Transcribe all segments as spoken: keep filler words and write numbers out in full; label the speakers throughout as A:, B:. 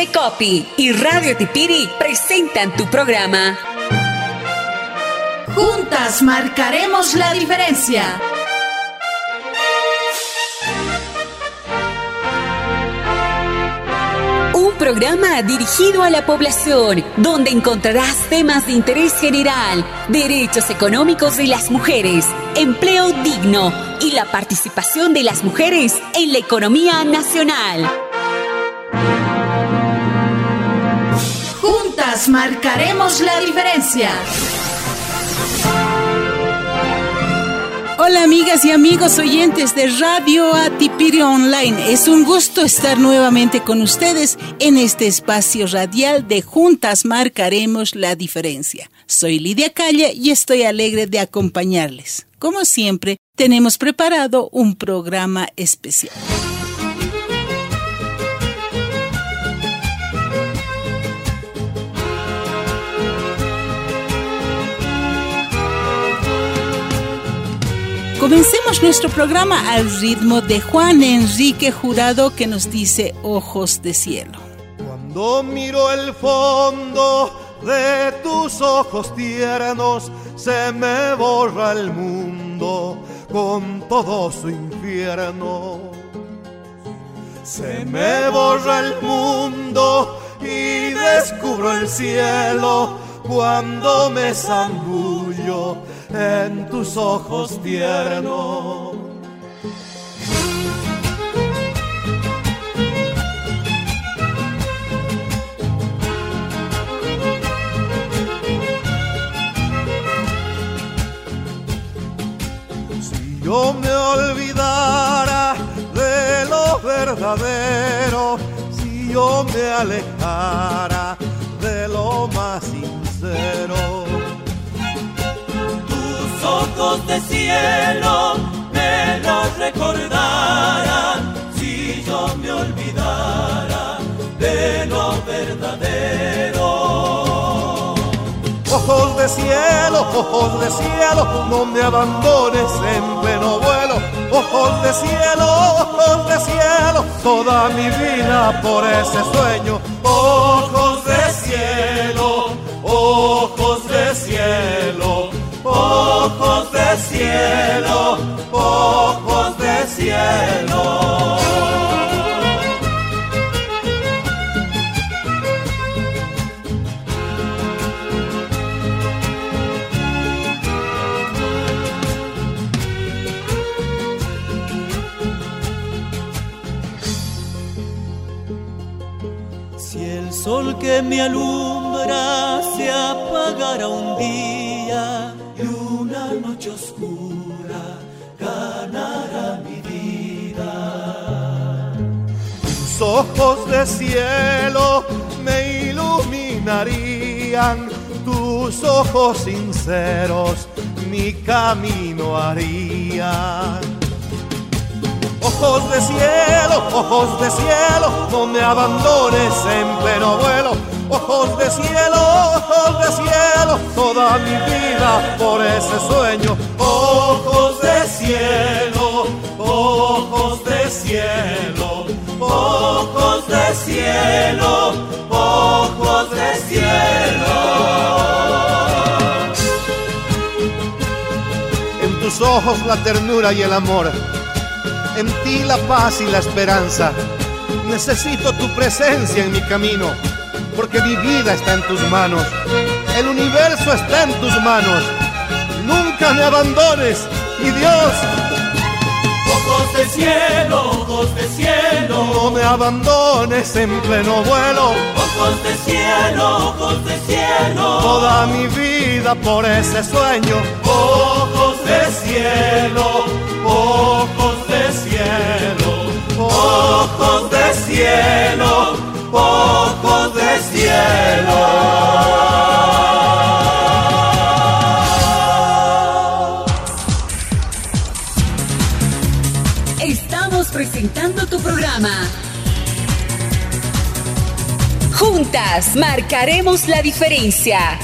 A: Secopi y Radio Tipiri presentan tu programa.
B: Juntas marcaremos la diferencia.
A: Un programa dirigido a la población, donde encontrarás temas de interés general, derechos económicos de las mujeres, empleo digno y la participación de las mujeres en la economía nacional.
B: Juntas marcaremos la diferencia.
C: Hola amigas y amigos oyentes de Radio Atipiri Online. Es un gusto estar nuevamente con ustedes en este espacio radial de Juntas Marcaremos la Diferencia. Soy Lidia Calle y estoy alegre de acompañarles. Como siempre, tenemos preparado un programa especial. Comencemos nuestro programa al ritmo de Juan Enrique Jurado, que nos dice Ojos de Cielo.
D: Cuando miro el fondo de tus ojos tiernos, se me borra el mundo con todo su infierno. Se me borra el mundo y descubro el cielo cuando me zambullo en tus ojos tiernos. Si yo me olvidara de lo verdadero, si yo me alejara de lo más sincero,
E: ojos de cielo me lo recordarán si yo me olvidara de lo verdadero.
D: Ojos de cielo, ojos de cielo, no me abandones en pleno vuelo. Ojos de cielo, ojos de cielo, toda mi vida por ese sueño. Ojos de cielo, ojos de cielo, ojos de cielo, ojos de cielo.
E: Si el sol que me alumbra se apagara un día y una noche oscura ganará mi vida,
D: tus ojos de cielo me iluminarían, tus ojos sinceros mi camino harían. Ojos de cielo, ojos de cielo, no me abandones en pleno vuelo. Ojos de cielo, ojos de cielo, toda mi vida por ese sueño. Ojos de cielo, ojos de cielo, ojos de cielo, ojos de cielo. En tus ojos la ternura y el amor, en ti la paz y la esperanza. Necesito tu presencia en mi camino, porque mi vida está en tus manos. El universo está en tus manos. Nunca me abandones, mi Dios.
E: Ojos de cielo, ojos de cielo,
D: no me abandones en pleno vuelo.
E: Ojos de cielo, ojos de cielo,
D: toda mi vida por ese sueño. Ojos de cielo, ojos de cielo, ojos de cielo, ojos de cielo.
A: Estamos presentando tu programa. Juntas marcaremos la diferencia.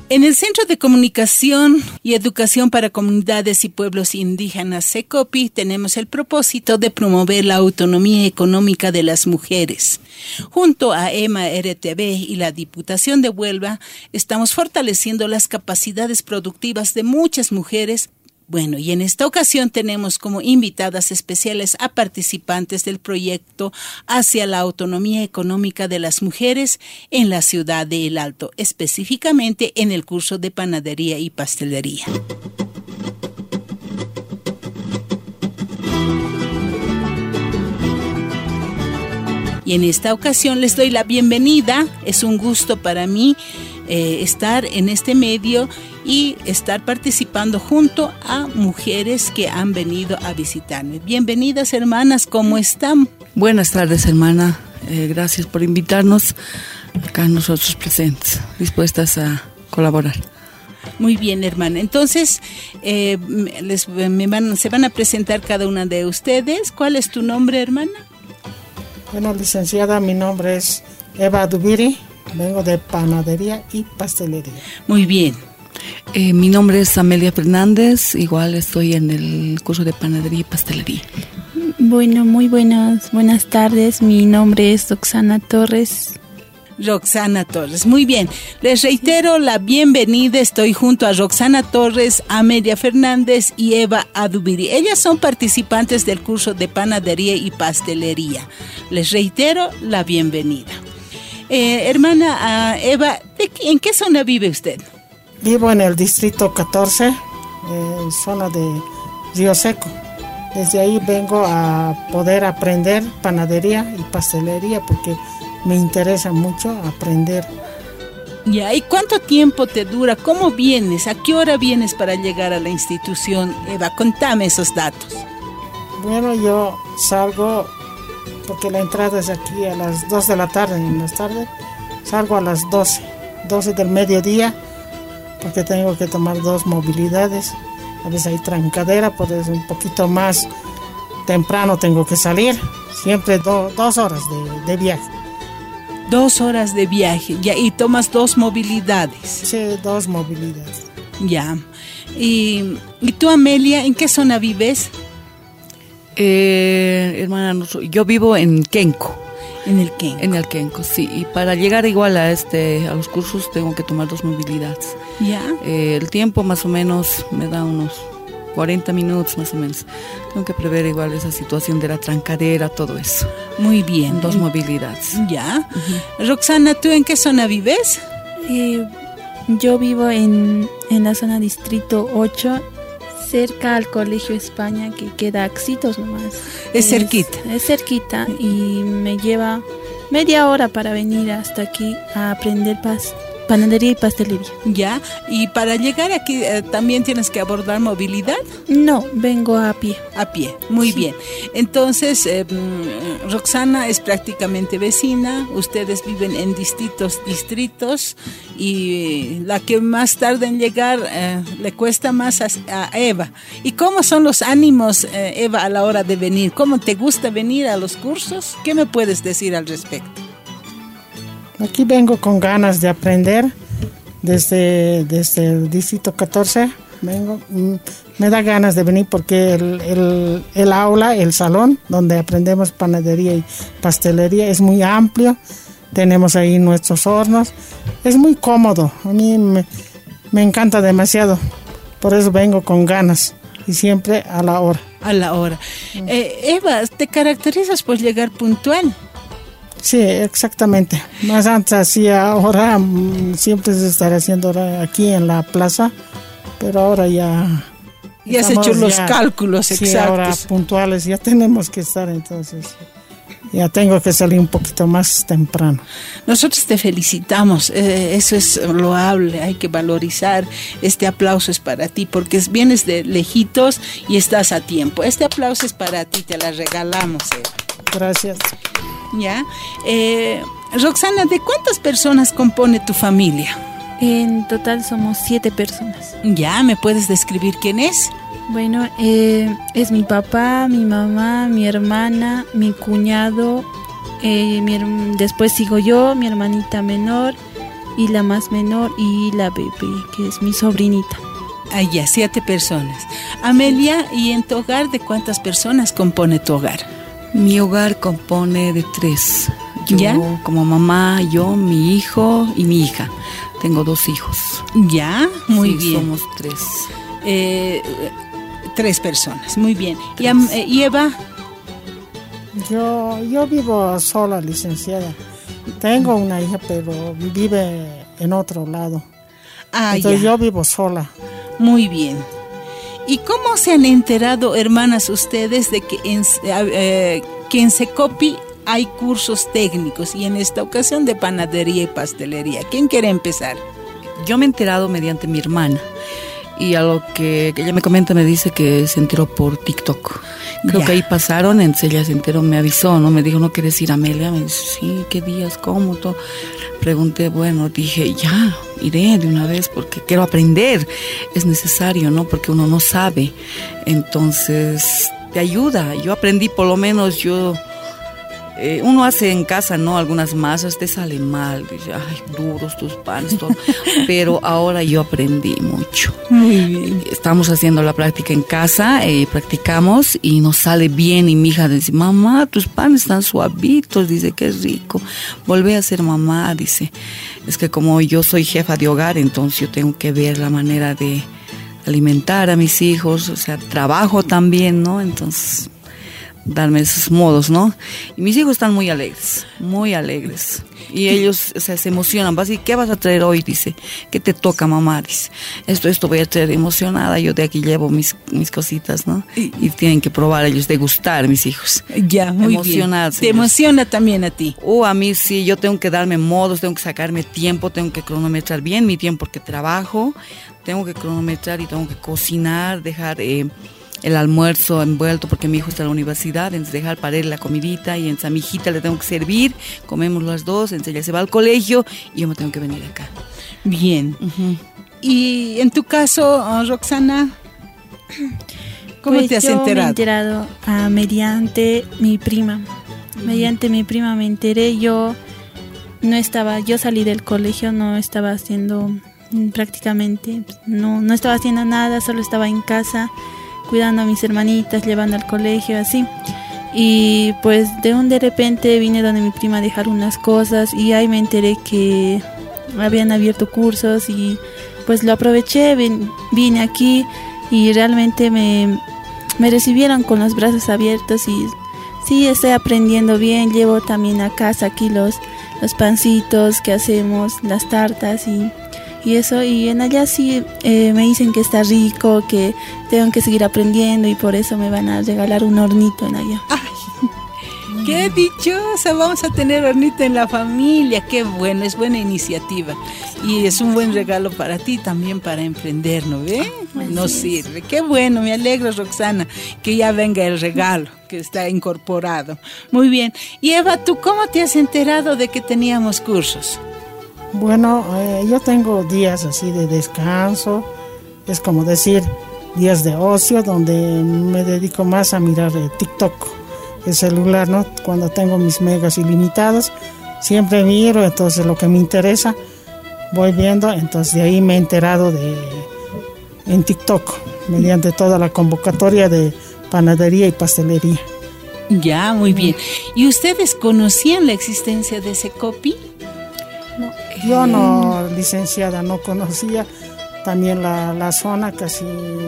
C: En el Centro de Comunicación y Educación para Comunidades y Pueblos Indígenas, CECOPI, tenemos el propósito de promover la autonomía económica de las mujeres. Junto a E M A R T V y la Diputación de Huelva, estamos fortaleciendo las capacidades productivas de muchas mujeres. Bueno, y en esta ocasión tenemos como invitadas especiales a participantes del proyecto hacia la autonomía económica de las mujeres en la ciudad de El Alto, específicamente en el curso de panadería y pastelería. Y en esta ocasión les doy la bienvenida. Es un gusto para mí eh, estar en este medio y estar participando junto a mujeres que han venido a visitarme. Bienvenidas, hermanas, ¿cómo están?
F: Buenas tardes, hermana. Eh, gracias por invitarnos acá nosotros presentes, dispuestas a colaborar.
C: Muy bien, hermana. Entonces, eh, les, me van, se van a presentar cada una de ustedes. ¿Cuál es tu nombre, hermana?
G: Bueno, licenciada, mi nombre es Eva Adubiri, vengo de panadería y pastelería.
C: Muy bien.
F: Eh, mi nombre es Amelia Fernández, igual estoy en el curso de panadería y pastelería.
H: Bueno, muy buenas, buenas tardes, mi nombre es Roxana Torres.
C: Roxana Torres, muy bien. Les reitero la bienvenida, estoy junto a Roxana Torres, Amelia Fernández y Eva Adubiri. Ellas son participantes del curso de panadería y pastelería. Les reitero la bienvenida. Eh, hermana uh, Eva, ¿de qué, ¿en qué zona vive usted?
G: Vivo en el distrito catorce, eh, zona de Río Seco. Desde ahí vengo a poder aprender panadería y pastelería porque me interesa mucho aprender.
C: Ya, ¿y cuánto tiempo te dura? ¿Cómo vienes? ¿A qué hora vienes para llegar a la institución? Eva, contame esos datos.
G: Bueno, yo salgo, porque la entrada es aquí a las dos de la tarde, en las tardes. Salgo a las doce, doce del mediodía, porque tengo que tomar dos movilidades. A veces hay trancadera, por eso un poquito más temprano tengo que salir. Siempre do, dos horas de, de viaje.
C: Dos horas de viaje, ya, y tomas dos movilidades.
G: Sí, dos movilidades.
C: Ya. Y, ¿y tú, Amelia, en qué zona vives?
F: Eh, hermana, yo vivo en Quenco.
C: En el Quenco.
F: En el Quenco, sí. Y para llegar igual a este a los cursos tengo que tomar dos movilidades.
C: Ya.
F: Eh, el tiempo más o menos me da unos cuarenta minutos más o menos. Tengo que prever igual esa situación de la trancadera, todo eso.
C: Muy bien.
F: Dos movilidades.
C: Ya. Uh-huh. Roxana, ¿tú en qué zona vives?
H: Eh, yo vivo en, en la zona distrito ocho, cerca al Colegio España, que queda a Axitos nomás.
C: Es, es cerquita.
H: Es cerquita y me lleva media hora para venir hasta aquí a aprender paz. Panadería y pastelería.
C: Ya, y para llegar aquí eh, también tienes que abordar movilidad.
H: No, vengo a pie.
C: A pie, muy sí. bien. Entonces, eh, Roxana es prácticamente vecina, ustedes viven en distintos distritos y la que más tarda en llegar eh, le cuesta más a, a Eva. ¿Y cómo son los ánimos, eh, Eva, a la hora de venir? ¿Cómo te gusta venir a los cursos? ¿Qué me puedes decir al respecto?
G: Aquí vengo con ganas de aprender desde, desde el distrito catorce. Vengo, me da ganas de venir porque el, el, el aula, el salón donde aprendemos panadería y pastelería es muy amplio. Tenemos ahí nuestros hornos. Es muy cómodo. A mí me, me encanta demasiado. Por eso vengo con ganas y siempre a la hora.
C: A la hora. Eh, Eva, ¿te caracterizas por llegar puntual?
G: Sí, exactamente. Más antes hacía ahora, siempre se estará haciendo ahora aquí en la plaza, pero ahora ya...
C: Ya has hecho los ya, cálculos
G: sí,
C: exactos.
G: Ahora puntuales, ya tenemos que estar, entonces ya tengo que salir un poquito más temprano.
C: Nosotros te felicitamos, eh, eso es loable, hay que valorizar. Este aplauso es para ti, porque vienes de lejitos y estás a tiempo. Este aplauso es para ti, te la regalamos, Eva.
G: Gracias.
C: Ya. Eh, Roxana, ¿de cuántas personas compone tu familia?
H: En total somos siete personas.
C: Ya, ¿me puedes describir quién es?
H: Bueno, eh, es mi papá, mi mamá, mi hermana, mi cuñado, eh, mi, después sigo yo, mi hermanita menor, y la más menor y la bebé, que es mi sobrinita.
C: Ah, ya, siete personas. Amelia, ¿y en tu hogar de cuántas personas compone tu hogar?
F: Mi hogar compone de tres. Yo
C: ¿Ya?
F: como mamá, yo, mi hijo y mi hija. Tengo dos hijos.
C: Ya, muy
F: Sí,
C: bien.
F: somos tres.
C: Eh, tres personas, muy bien. ¿Y, am- eh, y Eva?
G: Yo, yo vivo sola, licenciada. Tengo una hija, pero vive en otro lado.
C: Ah,
G: Entonces
C: ya.
G: yo vivo sola.
C: Muy bien. ¿Y cómo se han enterado, hermanas, ustedes de que en, eh, que en Secopi hay cursos técnicos y en esta ocasión de panadería y pastelería? ¿Quién quiere empezar?
F: Yo me he enterado mediante mi hermana. Y a lo que ella me comenta, me dice que se enteró por TikTok. Creo
C: Ya.
F: que ahí pasaron, entonces ella se enteró, me avisó, ¿no? Me dijo, ¿no quieres ir a Amelia? Me dice, sí, ¿qué días? ¿Cómo? Todo. Pregunté, bueno, dije, ya, iré de una vez porque quiero aprender. Es necesario, ¿no? Porque uno no sabe. Entonces, te ayuda. Yo aprendí, por lo menos, yo... Eh, uno hace en casa, ¿no? Algunas masas, te sale mal, dice, ay, duros tus panes, todo. Pero ahora yo aprendí mucho.
C: Muy bien.
F: Estamos haciendo la práctica en casa, eh, practicamos y nos sale bien. Y mi hija dice, mamá, tus panes están suavitos, dice, qué rico. Volvé a ser mamá, dice. Es que como yo soy jefa de hogar, entonces yo tengo que ver la manera de alimentar a mis hijos, o sea, trabajo también, ¿no? Entonces... darme esos modos, ¿no? Y mis hijos están muy alegres, muy alegres. Y ellos, o sea, se emocionan. Vas a decir, ¿qué vas a traer hoy? Dice, ¿qué te toca, mamá? Dice, esto, esto voy a traer. Emocionada, yo de aquí llevo mis, mis cositas, ¿no? Y, y tienen que probar ellos, degustar, mis hijos.
C: Ya, muy
F: Emocionados
C: bien. ¿Te
F: ellos.
C: emociona también a ti?
F: Oh, a mí sí, yo tengo que darme modos, tengo que sacarme tiempo, tengo que cronometrar bien mi tiempo porque trabajo, tengo que cronometrar y tengo que cocinar, dejar... Eh, el almuerzo envuelto porque mi hijo está en la universidad, entonces dejar para él la comidita y entonces a mi hijita le tengo que servir, comemos las dos, entonces ella se va al colegio y yo me tengo que venir acá.
C: Bien.
F: Uh-huh.
C: Y en tu caso, uh, Roxana, ¿cómo
H: Pues
C: te has
H: yo
C: enterado?
H: me he enterado ah, mediante mi prima. Mediante mi prima me enteré. Yo no estaba, yo salí del colegio, no estaba haciendo mm, prácticamente, no, no estaba haciendo nada, solo estaba en casa cuidando a mis hermanitas, llevando al colegio, así. Y pues de un de repente vine donde mi prima a dejar unas cosas y ahí me enteré que habían abierto cursos y pues lo aproveché, vin, vine aquí y realmente me, me recibieron con los brazos abiertos y sí, estoy aprendiendo bien. Llevo también a casa aquí los, los pancitos que hacemos, las tartas y... y eso, y en allá sí eh, me dicen que está rico, que tengo que seguir aprendiendo y por eso me van a regalar un hornito en allá.
C: ¡Ay! ¡Qué dichosa! Vamos a tener hornito en la familia. ¡Qué bueno! Es buena iniciativa. Y es un buen regalo para ti también para emprender, ¿no ve? Nos sirve. ¡Qué bueno! Me alegro, Roxana, que ya venga el regalo que está incorporado. Muy bien. Y Eva, ¿tú cómo te has enterado de que teníamos cursos?
G: Bueno, eh, yo tengo días así de descanso, es como decir, días de ocio, donde me dedico más a mirar eh, TikTok, el celular, ¿no? Cuando tengo mis megas ilimitados, siempre miro, entonces lo que me interesa, voy viendo, entonces de ahí me he enterado de en TikTok, mediante toda la convocatoria de panadería y pastelería.
C: Ya, muy bien. ¿Y ustedes conocían la existencia de Secopi?
G: No, yo no, licenciada, no conocía también la, la zona, casi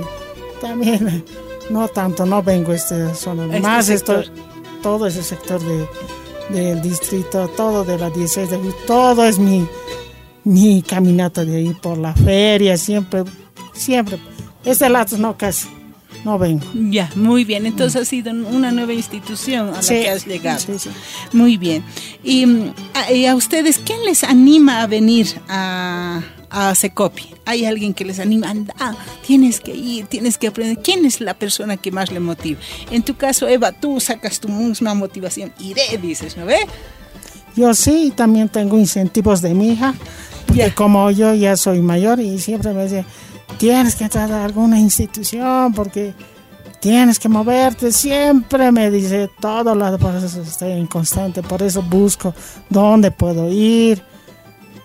G: también no tanto, no vengo a esta zona,
C: Este
G: más esto,
C: sector.
G: todo ese sector de, del distrito, todo de la dieciséis de julio, todo es mi, mi caminata de ahí por la feria, siempre, siempre, este lado no casi, no vengo.
C: Ya, muy bien. Entonces ha sido una nueva institución a la
G: Sí,
C: que has llegado.
G: sí, sí.
C: Muy bien. Y mm, a, y a ustedes, ¿quién les anima a venir a, a Secopi? ¿Hay alguien que les anima? Ah, tienes que ir, tienes que aprender. ¿Quién es la persona que más le motiva? En tu caso, Eva, tú sacas tu misma motivación. Iré, dices, ¿no ve?
G: Yo sí, también tengo incentivos de mi hija, porque
C: Ya.
G: como yo ya soy mayor y siempre me dice, tienes que entrar a alguna institución porque tienes que moverte, siempre me dice todo, por eso estoy en constante, por eso busco dónde puedo ir,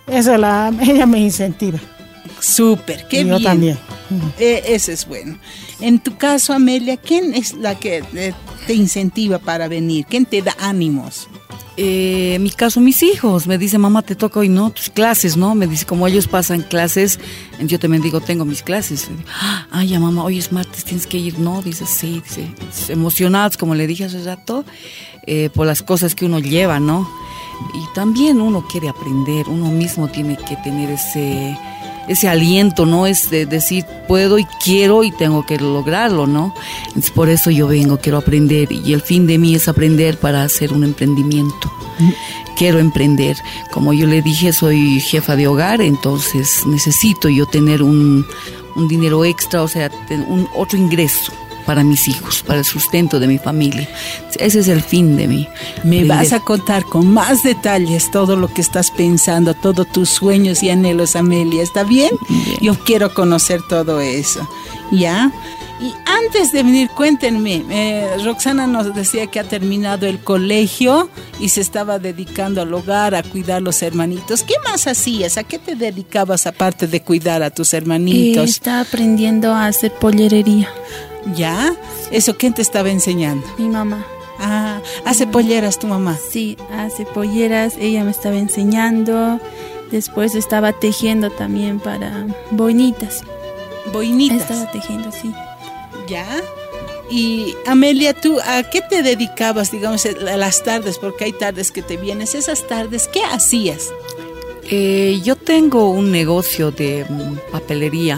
G: Esa la, ella me incentiva.
C: Súper, qué
G: Y
C: bien.
G: yo también.
C: Eh, ese es bueno. En tu caso, Amelia, ¿quién es la que eh, te incentiva para venir? ¿Quién te da ánimos?
F: Eh, en mi caso, mis hijos me dicen, mamá, te toca hoy, ¿no? Tus clases, ¿no? Me dice, como ellos pasan clases, yo también digo, tengo mis clases. Ay, ya mamá, hoy es martes, tienes que ir, ¿no? Dice, sí, dice, emocionados, como le dije hace rato, eh, por las cosas que uno lleva, ¿no? Y también uno quiere aprender, uno mismo tiene que tener ese... ese aliento, ¿no? Es de decir, puedo y quiero y tengo que lograrlo, ¿no? Entonces, por eso yo vengo, quiero aprender y el fin de mí es aprender para hacer un emprendimiento. Mm. Quiero emprender. Como yo le dije, soy jefa de hogar, entonces necesito yo tener un, un dinero extra, o sea, un otro ingreso para mis hijos, para el sustento de mi familia. Ese es el fin de mí.
C: Me
F: Aprender.
C: vas a contar con más detalles todo lo que estás pensando, todos tus sueños y anhelos, Amelia, ¿está bien?
F: Bien.
C: Yo quiero conocer todo eso, ¿ya? Y antes de venir, cuéntenme, eh, Roxana nos decía que ha terminado el colegio y se estaba dedicando al hogar, a cuidar a los hermanitos. ¿Qué más hacías? ¿A qué te dedicabas aparte de cuidar a tus
H: Eh,
C: hermanitos?
H: está aprendiendo a hacer pollerería.
C: ¿Ya? ¿Eso quién te estaba enseñando?
H: Mi mamá.
C: Ah, hace polleras tu mamá.
H: Sí, hace polleras, ella me estaba enseñando. Después estaba tejiendo también para boinitas.
C: Boinitas.
H: Estaba tejiendo, sí.
C: ¿Ya? Y Amelia, ¿tú a qué te dedicabas, digamos, a las tardes? Porque hay tardes que te vienes. Esas tardes, ¿qué hacías?
F: Eh, yo tengo un negocio de mm, papelería.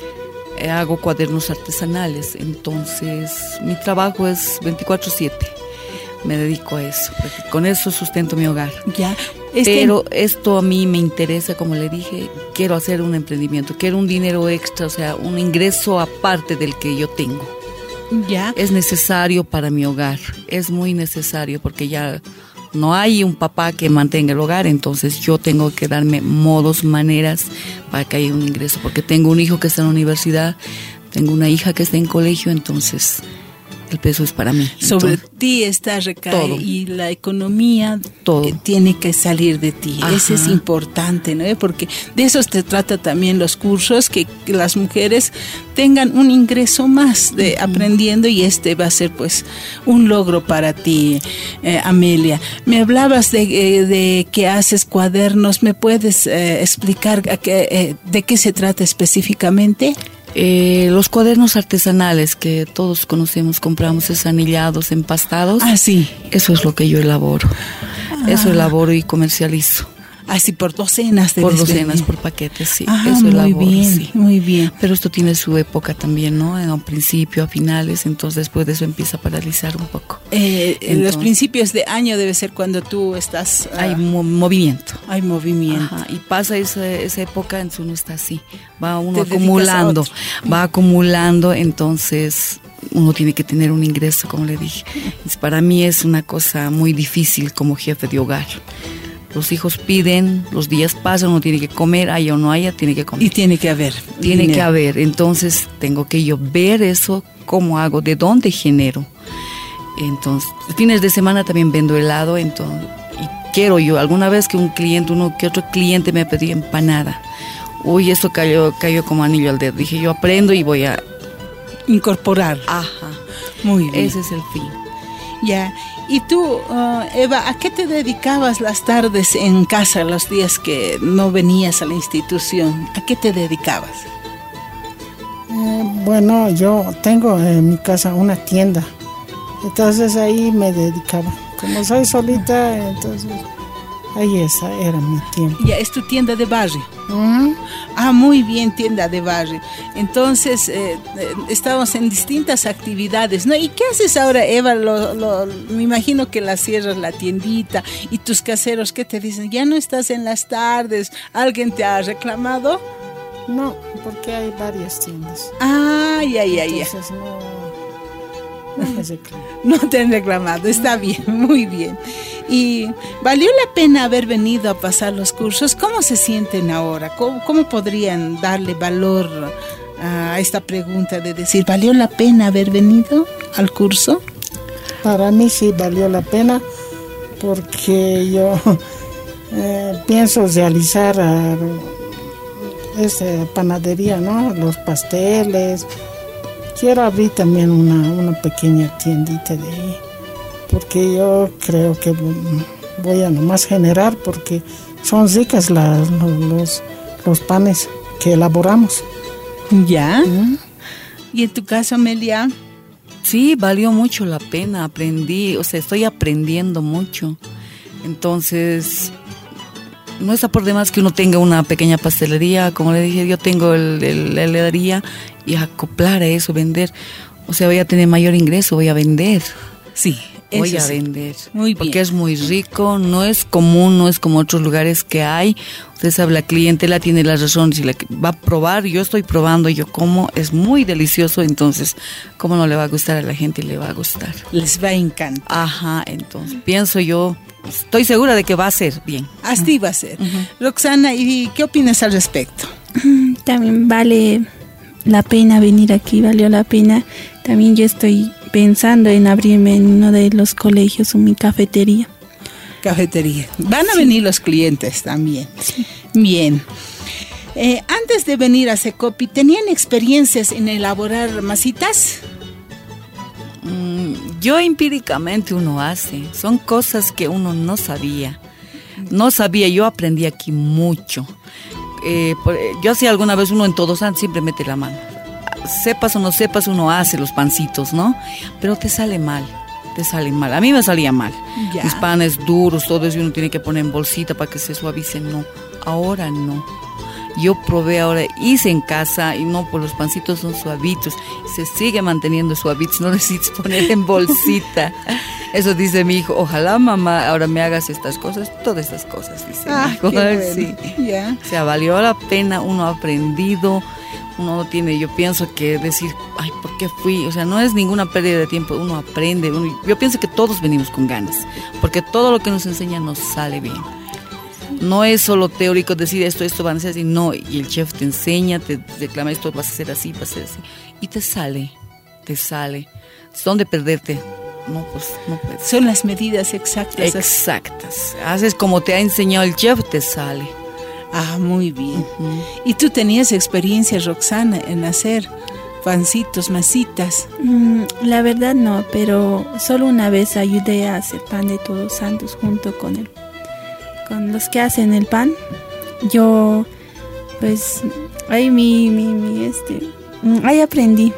F: Eh, hago cuadernos artesanales, entonces mi trabajo es veinticuatro siete. Me dedico a eso. Con eso sustento mi hogar.
C: Ya. Este,
F: Pero esto a mí me interesa, como le dije, quiero hacer un emprendimiento, quiero un dinero extra, o sea, un ingreso aparte del que yo tengo.
C: ya.
F: Es necesario para mi hogar, es muy necesario porque ya no hay un papá que mantenga el hogar, entonces yo tengo que darme modos, maneras para que haya un ingreso, porque tengo un hijo que está en la universidad, tengo una hija que está en colegio, entonces el peso es para mí.
C: Sobre
F: Entonces,
C: ti está recae
F: todo.
C: y la economía
F: Todo.
C: eh, tiene que salir de ti.
F: Ajá.
C: Eso es importante, ¿no? Porque de eso se trata también los cursos, que, que las mujeres tengan un ingreso más de uh-huh. aprendiendo, y este va a ser pues un logro para ti, eh, Amelia. Me hablabas de, eh, de que haces cuadernos, ¿me puedes eh, explicar a qué, eh, de qué se trata específicamente?
F: Eh, los cuadernos artesanales que todos conocemos, compramos es anillados, empastados.
C: Ah, sí.
F: Eso es lo que yo elaboro.
C: Ah.
F: Eso elaboro y comercializo.
C: Así por docenas de
F: Por docenas, por paquetes, sí.
C: Ah,
F: eso
C: muy
F: elaboro,
C: bien,
F: sí.
C: muy bien.
F: Pero esto tiene su época también, ¿no? En un principio, a finales, entonces después de eso empieza a paralizar un poco.
C: Eh, en
F: Entonces,
C: los principios de año debe ser cuando tú estás... Uh,
F: hay mo- movimiento.
C: Hay movimiento.
F: Ajá, y pasa esa, esa época, entonces uno está así. Va uno
C: Te
F: acumulando,
C: dedicas a otro.
F: va acumulando, entonces uno tiene que tener un ingreso, como le dije. Entonces, para mí es una cosa muy difícil como jefe de hogar. Los hijos piden, los días pasan, uno tiene que comer, haya o no haya, tiene que comer.
C: Y tiene que haber.
F: Tiene
C: dinero.
F: que haber, entonces tengo que yo ver eso, cómo hago, de dónde genero. Entonces, fines de semana también vendo helado, entonces, y quiero yo, alguna vez que un cliente, uno que otro cliente me pedía empanada. Uy, eso cayó, cayó como anillo al dedo. Dije, yo aprendo y voy a...
C: Incorporar.
F: Ajá.
C: Muy bien.
F: Ese es el fin.
C: Ya. Y tú, uh, Eva, ¿a qué te dedicabas las tardes en casa, los días que no venías a la institución? ¿A qué te dedicabas?
G: Eh, bueno, yo tengo en mi casa una tienda, entonces ahí me dedicaba. Como soy solita, entonces ahí esa era mi tiempo.
C: Ya, es tu tienda de barrio.
G: Uh-huh.
C: Ah, muy bien, tienda de barrio. Entonces, eh, eh, estamos en distintas actividades, ¿no? ¿Y qué haces ahora, Eva? Lo, lo, me imagino que la cierras la tiendita y tus caseros, ¿qué te dicen? Ya no estás en las tardes. ¿Alguien te ha reclamado?
G: No, porque hay varias tiendas.
C: Ah, ya, ya, ya.
G: Entonces no, no me reclaman.
C: No te han reclamado, está bien, muy bien. ¿Y valió la pena haber venido a pasar los cursos? ¿Cómo se sienten ahora? ¿Cómo, cómo podrían darle valor a esta pregunta de decir, ¿valió la pena haber venido al curso?
G: Para mí sí valió la pena, porque yo eh, pienso realizar uh, esa panadería, ¿no? Los pasteles. Quiero abrir también una, una pequeña tiendita de ahí, porque yo creo que voy a nomás generar, porque son ricas las, los, los panes que elaboramos.
C: ¿Ya?
G: ¿Mm?
C: ¿Y en tu caso, Amelia?
F: Sí, valió mucho la pena, aprendí, o sea, estoy aprendiendo mucho. Entonces, no está por demás que uno tenga una pequeña pastelería, como le dije, yo tengo el, el, la heladería, y acoplar a eso, vender. O sea, voy a tener mayor ingreso, voy a vender.
C: Sí,
F: voy a
C: sí.
F: vender.
C: Muy bien.
F: Porque es muy rico, no es común, no es como otros lugares que hay. Usted sabe, la clientela tiene la razón, si la va a probar, yo estoy probando, yo como, es muy delicioso, entonces, ¿cómo no le va a gustar a la gente? Le va a gustar.
C: Les va a encantar.
F: Ajá, entonces, pienso yo, estoy segura de que va a ser bien.
C: Así va a ser.
F: Uh-huh.
C: Roxana, ¿y qué opinas al respecto?
H: También vale la pena venir aquí, valió la pena. También yo estoy pensando en abrirme en uno de los colegios mi cafetería.
C: Cafetería. Van a
H: Sí.
C: venir los clientes también.
H: Sí.
C: Bien. Eh, antes de venir a Secopi, ¿tenían experiencias en elaborar masitas?
F: Mm, yo empíricamente uno hace, son cosas que uno no sabía. No sabía, yo aprendí aquí mucho. Eh, por- eh, yo hacía alguna vez uno en Todos Santos, siempre mete la mano. Sepas o no sepas, uno hace los pancitos, ¿no? Pero te sale mal, te sale mal. A mí me salía mal.
C: Ya.
F: Mis panes duros, todo eso uno tiene que poner en bolsita para que se suavicen. No, ahora no. Yo probé ahora, hice en casa y no, pues los pancitos son suavitos. Se sigue manteniendo suavitos, no necesitas poner en bolsita. Eso dice mi hijo, ojalá mamá ahora me hagas estas cosas, todas estas cosas, dice
C: Ah,
F: mi hijo.
C: qué bueno.
F: Sí.
C: Ya.
F: O sea, valió la pena, uno ha aprendido, uno no tiene, yo pienso que decir, ay, ¿por qué fui? O sea, no es ninguna pérdida de tiempo, uno aprende. Uno, yo pienso que todos venimos con ganas, porque todo lo que nos enseña nos sale bien. No es solo teórico decir esto, esto van a ser así, no, y el chef te enseña, te reclama esto, vas a hacer así, vas a hacer así, y te sale, te sale. ¿Dónde perderte? No, pues no puedes.
C: Son las medidas exactas.
F: Exactas. Haces como te ha enseñado el chef, te sale.
C: Ah, muy bien.
F: Uh-huh.
C: ¿Y tú tenías experiencia, Roxana, en hacer pancitos, masitas?
H: Mm, la verdad no, pero solo una vez ayudé a hacer pan de Todos Santos junto con el, con los que hacen el pan. Yo, pues, ahí mi, mi, mi, este, mm, ahí aprendí.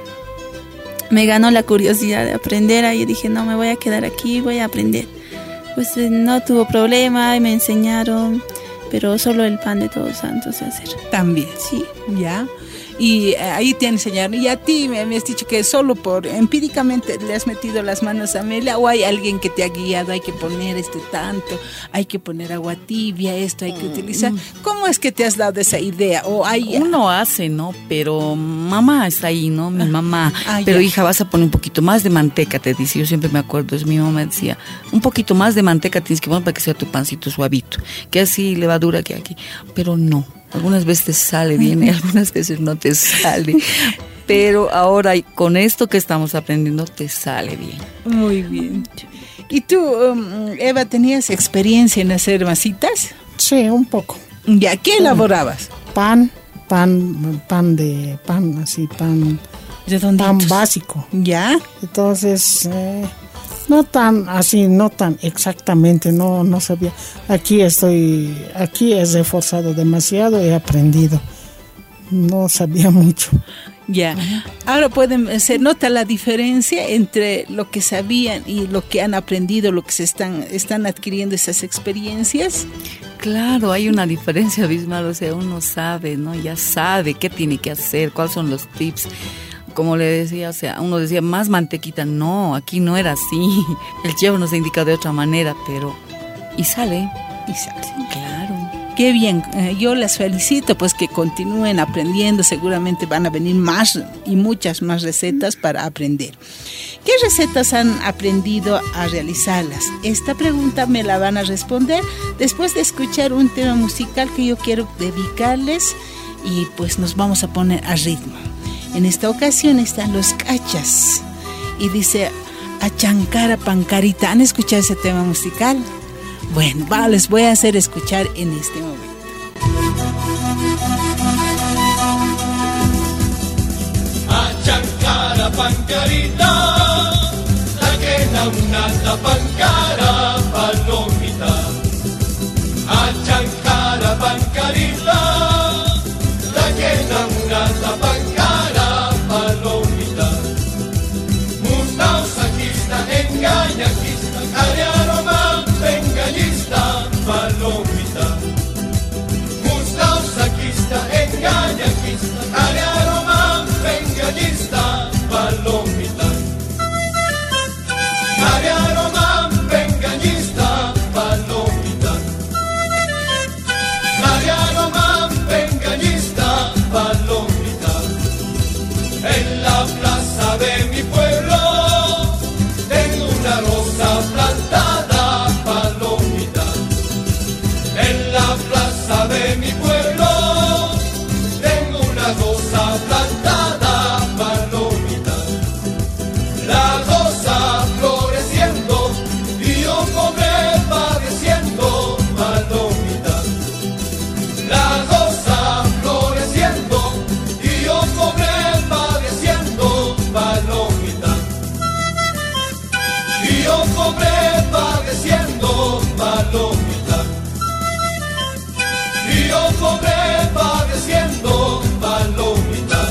H: Me ganó la curiosidad de aprender, ahí dije, no, me voy a quedar aquí, voy a aprender. Pues eh, no tuvo problema y me enseñaron, pero solo el pan de Todos Santos de hacer.
C: También.
H: Sí.
C: Ya. Y eh, ahí te enseñaron. Y a ti me, me has dicho que solo por empíricamente le has metido las manos a Amelia, o hay alguien que te ha guiado, hay que poner este tanto, hay que poner agua tibia, esto hay que utilizar. ¿Cómo es que te has dado esa idea? O hay
F: Uno hace, ¿no? Pero mamá está ahí, ¿no? Mi mamá.
C: Ah,
F: Pero
C: ya.
F: hija, vas a poner un poquito más de manteca, te dice. Yo siempre me acuerdo, es mi mamá decía, un poquito más de manteca tienes que poner para que sea tu pancito suavito. Que así levadura que aquí. Pero no. Algunas veces te sale bien y algunas veces no te sale. Pero ahora con esto que estamos aprendiendo te sale bien.
C: Muy bien. ¿Y tú, um, Eva, tenías experiencia en hacer masitas?
G: Sí, un poco.
C: Ya, ¿qué elaborabas?
G: Pan, pan, pan de pan, así, pan,
C: Redonditos.
G: pan básico.
C: ¿Ya?
G: Entonces, eh, no tan así, no tan exactamente, no, no sabía. Aquí estoy, aquí he reforzado demasiado, he aprendido. No sabía mucho.
C: Ya. Ahora pueden, se nota la diferencia entre lo que sabían y lo que han aprendido, lo que se están, están adquiriendo esas experiencias.
F: Claro, hay una diferencia abismal, o sea, uno sabe, ¿no? Ya sabe qué tiene que hacer, cuáles son los tips. Como le decía, o sea, uno decía, más mantequita, no, aquí no era así. El chef nos indica de otra manera, pero... Y sale.
C: Y sale.
F: Claro.
C: Qué bien, eh, yo las felicito, pues que continúen aprendiendo, seguramente van a venir más y muchas más recetas para aprender. ¿Qué recetas han aprendido a realizarlas? Esta pregunta me la van a responder después de escuchar un tema musical que yo quiero dedicarles y pues nos vamos a poner a ritmo. En esta ocasión están los Cachas y dice Achankara Pancarita. ¿Han escuchado ese tema musical? Bueno, va, les voy a hacer escuchar en este momento.
E: Achankara pancarita, la quena una tapancara palomita. Achankara pancarita, la quena una tapancara palomita. Mustau saquista, engañaquista, cariaroma, engañista, palomita. Mustau saquista, engañaquista, cariaroma, engañista, palomita. Cariaroma, engañista, palomita. Cariaroma, engañista, palomita. En la plaza de mi pueblo tengo una rosa plantada, palomita. En la plaza de mi pueblo tengo una rosa plantada, palomita. La rosa floreciendo y yo pobre padeciendo, palomita. La rosa floreciendo y yo pobre padeciendo, palomita. Y yo pobre padeciendo, palomita. Y yo pobre padeciendo, palomita.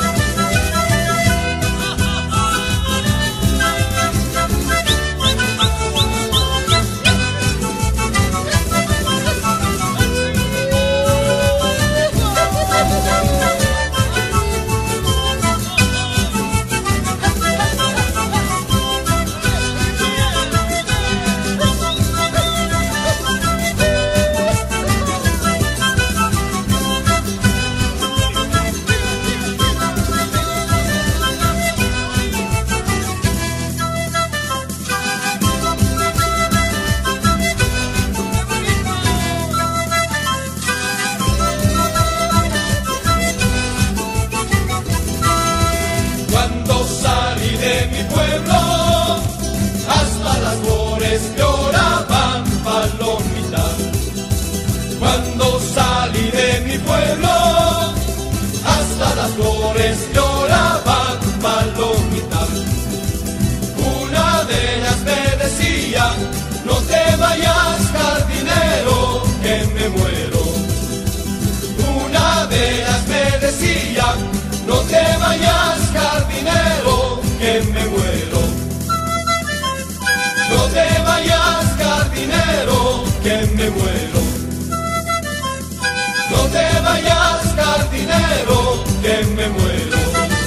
E: Cuando salí de mi pueblo, hasta las flores lloraban, palomita. Cuando salí de mi pueblo, hasta las flores lloraban, palomita. Una de ellas me decía, no te vayas, jardinero, que me muero. Una de ellas me decía, no te vayas, jardinero, que me muero. No te vayas, jardinero, que me muero. No te vayas, jardinero, que me muero.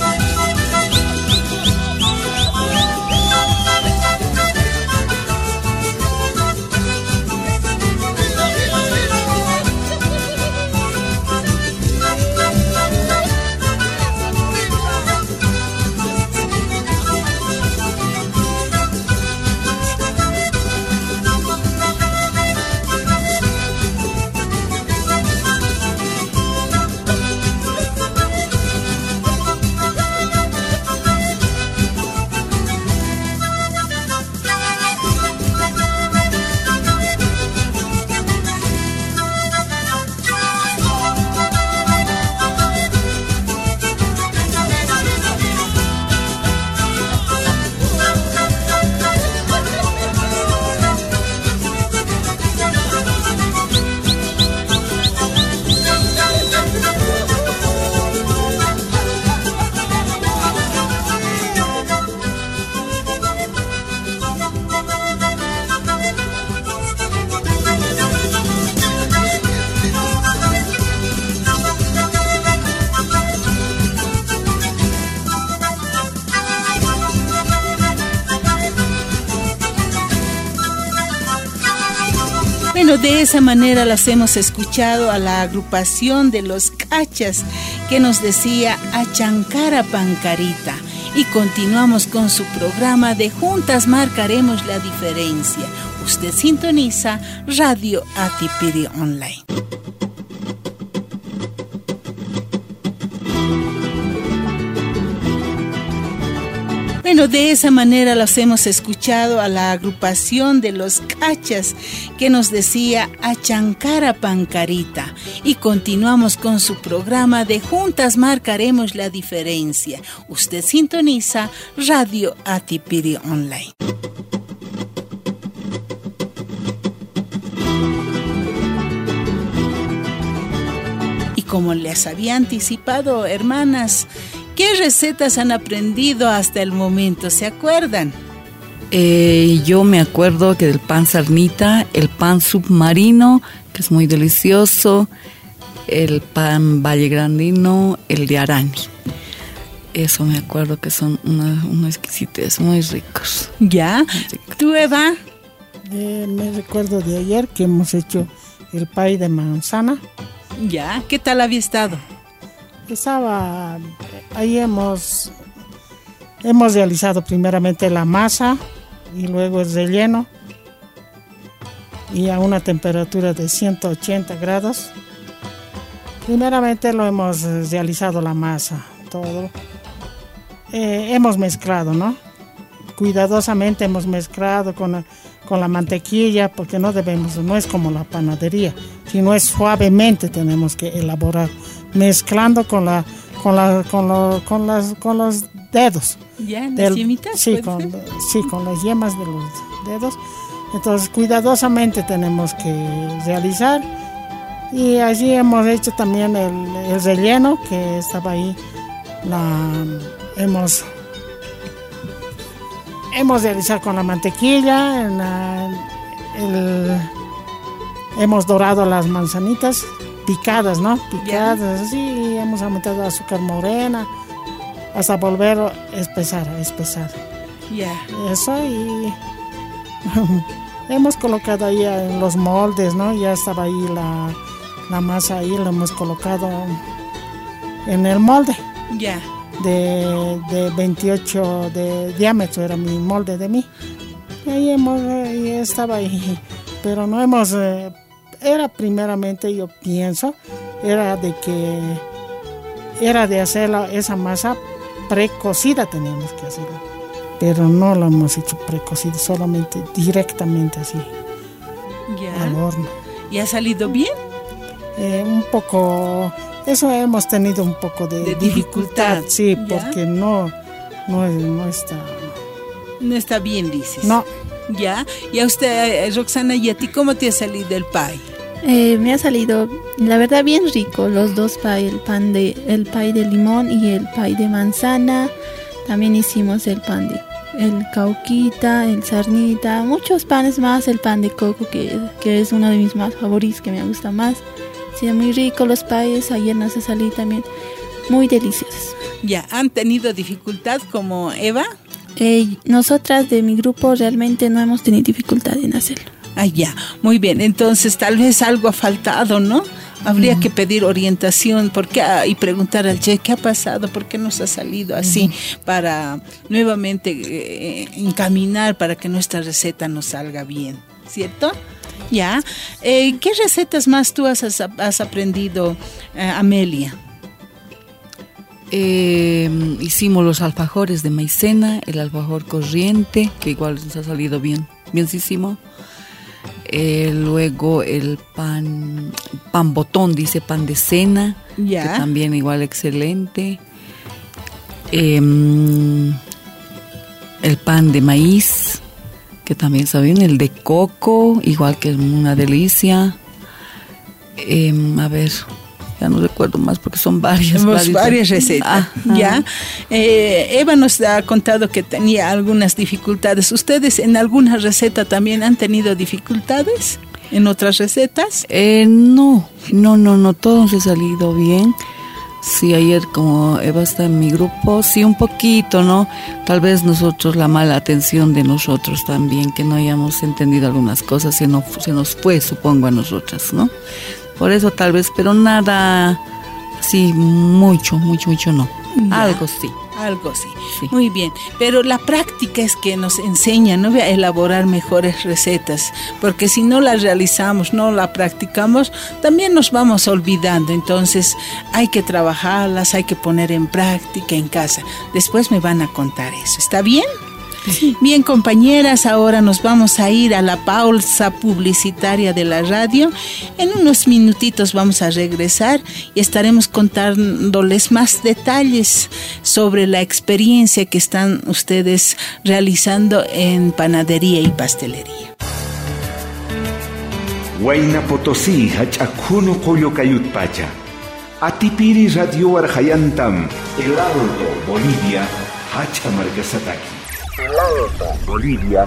C: Bueno, de esa manera las hemos escuchado a la agrupación de los Cachas que nos decía Achankara pancarita. Y continuamos con su programa de Juntas Marcaremos la Diferencia. Usted sintoniza Radio Atipiri Online. Bueno, de esa manera los hemos escuchado a la agrupación de los Cachas que nos decía Achancara Pancarita. Y continuamos con su programa de Juntas Marcaremos la Diferencia. Usted sintoniza Radio Atipiri Online. Y como les había anticipado, hermanas, ¿qué recetas han aprendido hasta el momento? ¿Se acuerdan?
F: Eh, yo me acuerdo que del pan sarnita, el pan submarino, que es muy delicioso, el pan vallegrandino, el de arani. Eso me acuerdo que son unos una exquisites, muy ricos.
C: ¿Ya?
F: Muy ricos.
C: ¿Tú, Eva?
G: Eh, me recuerdo de ayer que hemos hecho el pay de manzana.
C: ¿Ya? ¿Qué tal había estado?
G: Estaba, ahí hemos, hemos realizado primeramente la masa y luego el relleno y a una temperatura de ciento ochenta grados. Primeramente lo hemos realizado la masa, todo. Eh, hemos mezclado, ¿no? Cuidadosamente hemos mezclado con la, con la mantequilla porque no debemos, no es como la panadería, sino es suavemente tenemos que elaborar. Mezclando con la con la con, lo, con las con los dedos.
C: ¿Ya? ¿Las
G: Del,
C: yemitas?
G: Sí, con, sí, con las yemas de los dedos. Entonces, cuidadosamente tenemos que realizar. Y allí hemos hecho también el, el relleno que estaba ahí. La hemos hemos realizado con la mantequilla. En la, el, hemos dorado las manzanitas. Picadas, ¿no? Picadas, así, y hemos aumentado azúcar morena hasta volver a espesar, a espesar.
C: Ya.
G: Eso, y hemos colocado ahí en los moldes, ¿no? Ya estaba ahí la, la masa, ahí la hemos colocado en el molde.
C: Ya.
G: De, de veintiocho de diámetro era mi molde de mí. Y ahí hemos, y estaba ahí, pero no hemos... Eh, Era primeramente, yo pienso, era de que era de hacer la, esa masa precocida, teníamos que hacerla, pero no la hemos hecho precocida, solamente directamente así,
C: Ya.
G: al horno.
C: ¿Y ha salido bien?
G: Eh, un poco, eso hemos tenido un poco de,
C: De dificultad,
G: dificultad, sí,
C: ¿ya?
G: porque no, no, no está,
C: No está bien, dices.
G: no.
C: ¿Ya? Y a usted, Roxana, ¿y a ti cómo te ha salido el pay?
H: Eh, me ha salido, la verdad, bien rico los dos pay, el pan de el pay de limón y el pay de manzana. También hicimos el pan de el cauquita, el sarnita, muchos panes más, el pan de coco que, que es uno de mis más favoritos, que me gusta más. Sí, muy rico los payes, ayer nos ha salido también muy deliciosos.
C: ¿Ya han tenido dificultad como Eva?
H: Eh, nosotras de mi grupo realmente no hemos tenido dificultad en hacerlo.
C: Ah, ya, muy bien. Entonces tal vez algo ha faltado, ¿no? Habría mm. que pedir orientación por qué, y preguntar al chef qué ha pasado, por qué nos ha salido así, mm. para nuevamente eh, encaminar para que nuestra receta nos salga bien, ¿cierto? Ya. Eh, ¿Qué recetas más tú has, has aprendido, eh, Amelia?
F: Eh, hicimos los alfajores de maicena, el alfajor corriente, que igual nos ha salido bien, bienísimo. Eh, luego el pan, pan botón, dice pan de cena,
C: ya.
F: que también igual excelente. Eh, el pan de maíz, que también está bien. El de coco, igual que es una delicia. Eh, a ver... Ya no recuerdo más porque son varias.
C: varias, varias recetas. Ah, ya. Eh, Eva nos ha contado que tenía algunas dificultades. ¿Ustedes en alguna receta también han tenido dificultades? ¿En otras recetas?
F: Eh, no, no, no, no, todo nos ha salido bien. Sí, ayer como Eva está en mi grupo, sí, un poquito, ¿no? Tal vez nosotros, la mala atención de nosotros también, que no hayamos entendido algunas cosas, se nos, se nos fue, supongo, a nosotras, ¿no? Por eso tal vez, pero nada, sí, mucho, mucho, mucho no.
C: Ya.
F: Algo sí.
C: Algo así.
F: Sí.
C: Muy bien. Pero la práctica es que nos enseña, ¿no?, a elaborar mejores recetas, porque si no las realizamos, no la practicamos, también nos vamos olvidando. Entonces hay que trabajarlas, hay que poner en práctica en casa. Después me van a contar eso. ¿Está bien? Sí. Bien, compañeras, ahora nos vamos a ir a la pausa publicitaria de la radio. En unos minutitos vamos a regresar y estaremos contándoles más detalles sobre la experiencia que están ustedes realizando en panadería y pastelería.
I: Huayna Potosí, hach'akhuno Coyocayutpacha. Atipiri Radio Arhayantam, El Alto, Bolivia, Hachamarcasataki. El Alto, Bolivia,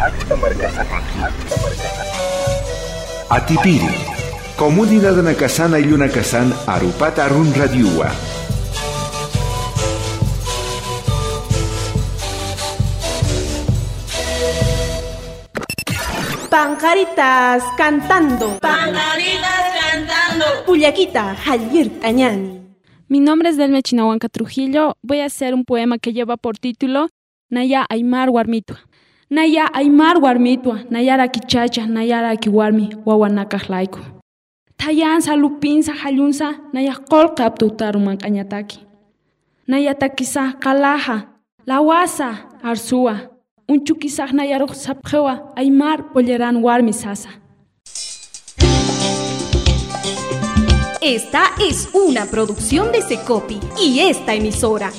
I: Atipiri, Comunidad Nakasana y Lunakasan, Arupata Arun Radiua.
J: Pancaritas cantando.
K: Pancaritas cantando.
J: Puyaquita, Javier Tañani.
H: Mi nombre es Delme Chinahuanca Trujillo. Voy a hacer un poema que lleva por título Naya Aymar Warmitua. Naya Aymar Warmitua, Nayara Kichacha, Nayara Kiwarmi, Wawanakahlaiku. Tayan Salupinsa Hayunsa, Naya Kolkap Tutaruman Kanyataki. Naya Takisa Kalaha, Lawasa, Arsua. Unchukisa Nayaruk Sapjewa, Aymar Polleran Warmi Sasa.
L: Esta es una producción de Secopi y esta emisora.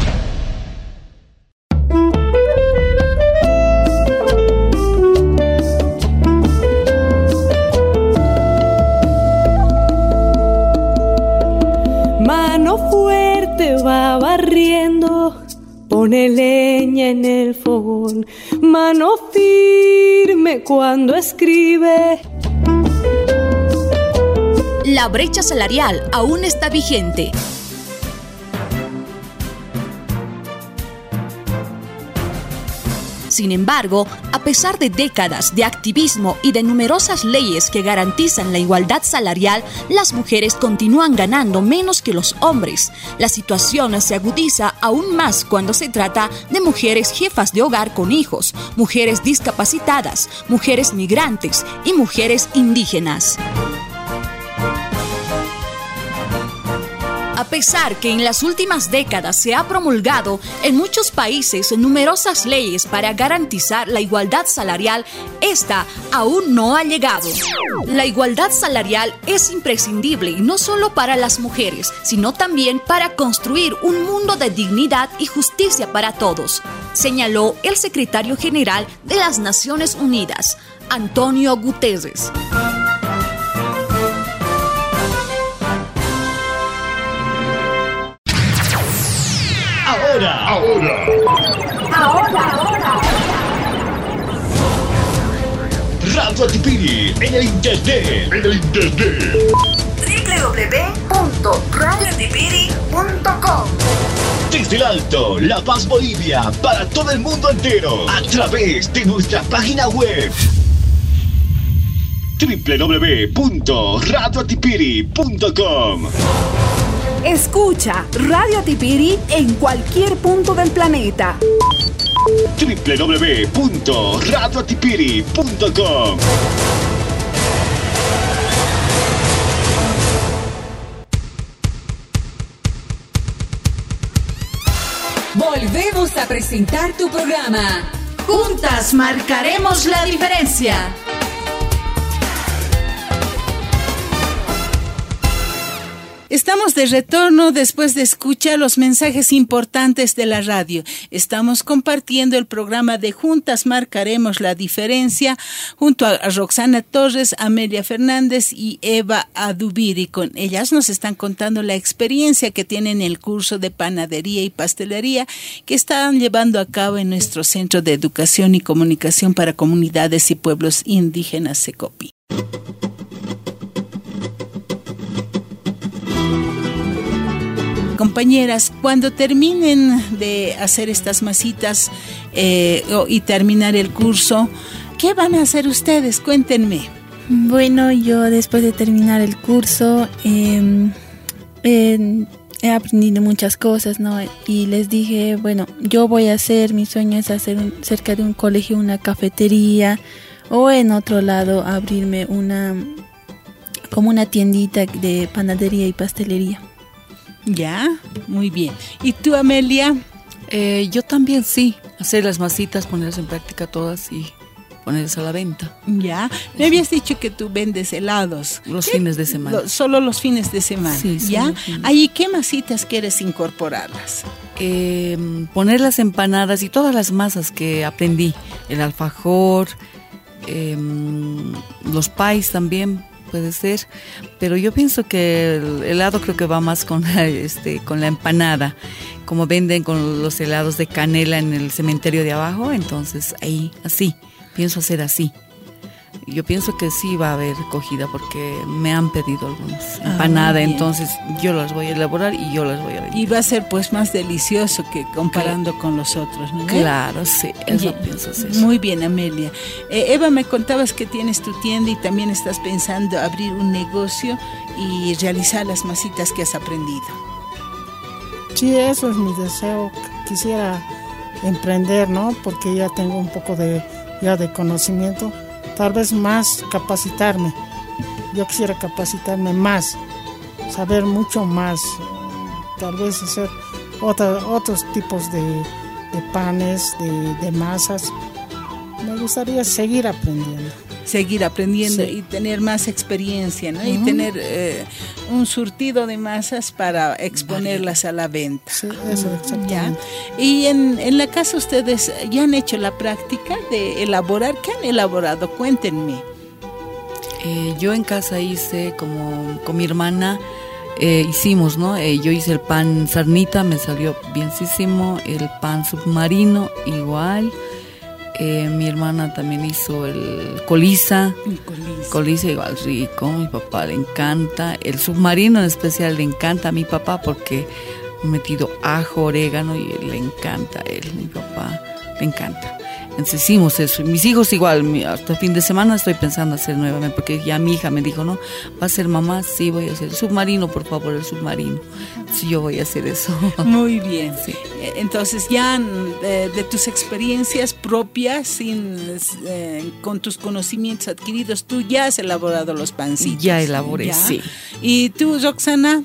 M: Mano fuerte va barriendo, pone leña en el fogón. Mano firme cuando escribe.
L: La brecha salarial aún está vigente. Sin embargo, a pesar de décadas de activismo y de numerosas leyes que garantizan la igualdad salarial, las mujeres continúan ganando menos que los hombres. La situación se agudiza aún más cuando se trata de mujeres jefas de hogar con hijos, mujeres discapacitadas, mujeres migrantes y mujeres indígenas. A pesar que en las últimas décadas se ha promulgado en muchos países numerosas leyes para garantizar la igualdad salarial, esta aún no ha llegado. La igualdad salarial es imprescindible no solo para las mujeres, sino también para construir un mundo de dignidad y justicia para todos, señaló el secretario general de las Naciones Unidas, Antonio Guterres.
N: Ahora, ahora,
B: ahora, ahora.
N: Radio Atipiri en el internet, en el internet.
B: doble u doble u doble u punto radio atipiri punto com.
N: Desde el Alto, La Paz, Bolivia, para todo el mundo entero, a través de nuestra página web doble u doble u doble u punto radio atipiri punto com.
L: Escucha Radio Atipiri en cualquier punto del planeta.
N: doble u doble u doble u punto radio atipiri punto com.
A: Volvemos a presentar tu programa.
B: Juntas marcaremos la diferencia.
C: Estamos de retorno después de escuchar los mensajes importantes de la radio. Estamos compartiendo el programa de Juntas Marcaremos la Diferencia junto a Roxana Torres, Amelia Fernández y Eva Adubiri. Con ellas nos están contando la experiencia que tienen en el curso de panadería y pastelería que están llevando a cabo en nuestro Centro de Educación y Comunicación para Comunidades y Pueblos Indígenas, Secopi. Compañeras, cuando terminen de hacer estas masitas eh, y terminar el curso, ¿qué van a hacer ustedes? Cuéntenme.
H: Bueno, yo después de terminar el curso, eh, eh, he aprendido muchas cosas, ¿no? Y les dije, bueno, yo voy a hacer, mi sueño es hacer un, cerca de un colegio una cafetería, o en otro lado abrirme una, como una tiendita de panadería y pastelería.
C: Ya, muy bien. ¿Y tú, Amelia?
F: Eh, yo también sí, hacer las masitas, ponerlas en práctica todas y ponerlas a la venta.
C: Ya, me habías dicho que tú vendes helados.
F: Los
C: ¿Qué?
F: fines de semana.
C: Lo, solo los fines de semana.
F: Sí, sí.
C: ¿Ya? Ahí, ¿qué masitas quieres incorporarlas?
F: Eh, poner las empanadas y todas las masas que aprendí. El alfajor, eh, los pies también puede ser, pero yo pienso que el helado creo que va más con la, este, con la empanada, como venden con los helados de canela en el cementerio de abajo, entonces ahí, así, pienso hacer así. Yo pienso que sí va a haber acogida porque me han pedido algunos
C: ah,
F: empanada, entonces yo las voy a elaborar y yo las voy a vender.
C: Y va a ser pues más delicioso que comparando claro. con los otros, ¿no?
F: Claro, sí, eso yeah. pienso hacer.
C: Muy bien, Amelia. Eh, Eva, me contabas que tienes tu tienda y también estás pensando abrir un negocio y realizar las masitas que has aprendido.
G: Sí, eso es mi deseo. Quisiera emprender, ¿no? Porque ya tengo un poco de, ya de conocimiento. Tal vez más capacitarme. Yo quisiera capacitarme más, saber mucho más, tal vez hacer otra, otros tipos de, de panes, de, de masas. Me gustaría seguir aprendiendo.
C: Seguir aprendiendo
G: sí.
C: y tener más experiencia, ¿no?
G: Uh-huh.
C: Y tener eh, un surtido de masas para exponerlas a la venta.
G: Sí, eso exactamente.
C: ¿Ya? Y en, en la casa ustedes ya han hecho la práctica de elaborar. ¿Qué han elaborado? Cuéntenme.
F: Eh, yo en casa hice como con mi hermana eh, hicimos, ¿no? Eh, yo hice el pan sarnita, me salió bienísimo. El pan submarino igual. Eh, mi hermana también hizo el colisa,
C: el colisa,
F: colisa igual rico, mi papá le encanta, el submarino en especial le encanta a mi papá porque he metido ajo, orégano y le encanta a él, mi papá le encanta. Entonces hicimos eso, mis hijos igual, hasta el fin de semana estoy pensando hacer nuevamente, porque ya mi hija me dijo, no, va a ser mamá, sí voy a hacer el submarino, por favor, el submarino, sí yo voy a hacer eso.
C: Muy bien,
F: sí.
C: Entonces ya de, de tus experiencias propias, sin, eh, con tus conocimientos adquiridos, tú ya has elaborado los pancitos.
F: Ya elaboré, ¿ya? Sí.
C: ¿Y tú, Roxana?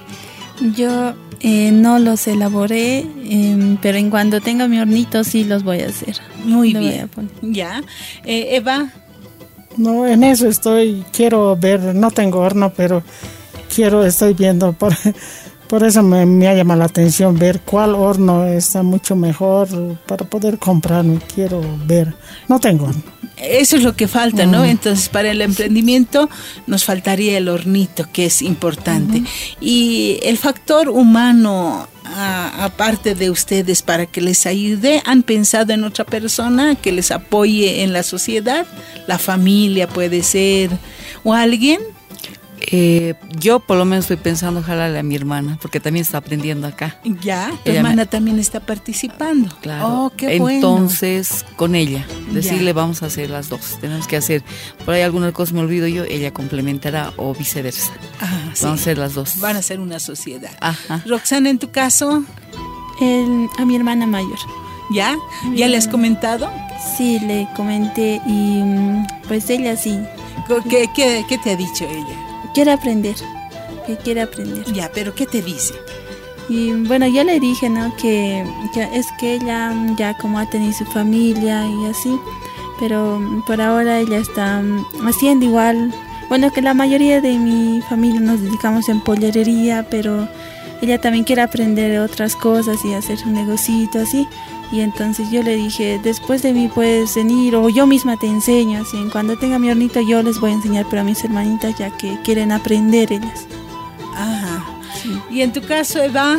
H: Yo eh, no los elaboré, eh, pero en cuando tenga mi hornito sí los voy a hacer.
C: Muy Lo bien. Ya. Eh, Eva.
G: No, en eso estoy, quiero ver, no tengo horno, pero quiero, estoy viendo, por, por eso me, me ha llamado la atención ver cuál horno está mucho mejor para poder comprarme, quiero ver, no tengo horno.
C: Eso es lo que falta, ¿no? Uh-huh. Entonces, para el emprendimiento nos faltaría el hornito, que es importante. Uh-huh. Y el factor humano, a, aparte de ustedes, para que les ayude, ¿han pensado en otra persona que les apoye en la sociedad? La familia puede ser, o alguien.
F: Eh, yo por lo menos estoy pensando jalarle a mi hermana, porque también está aprendiendo acá.
C: Ya, tu
F: ella
C: hermana
F: me...
C: también está participando.
F: Claro.
C: Oh, qué
F: Entonces,
C: bueno.
F: con ella, decirle
C: Ya.
F: vamos a hacer las dos. Tenemos que hacer, por ahí alguna cosa me olvido yo, ella complementará o viceversa.
C: Ah,
F: vamos
C: sí.
F: a hacer las dos.
C: Van a ser una sociedad.
F: Ajá.
C: Roxana, en tu caso,
H: El, a mi hermana mayor.
C: ¿ya? ¿Ya le has comentado?
H: Sí, le comenté y pues ella sí.
C: ¿Qué, qué, qué te ha dicho ella?
H: Quiere aprender, que quiere aprender.
C: Ya, pero ¿qué te dice?
H: Y bueno, yo le dije, ¿no? Que, que es que ella ya como ha tenido su familia y así, pero por ahora ella está haciendo igual. Bueno, que la mayoría de mi familia nos dedicamos en pollerería, pero ella también quiere aprender otras cosas y hacer un negocito así. Y entonces yo le dije, después de mí puedes venir o yo misma te enseño, así, cuando tenga mi hornito yo les voy a enseñar, pero a mis hermanitas ya que quieren aprender ellas.
C: Ajá. Sí. ¿Y en tu caso, Eva?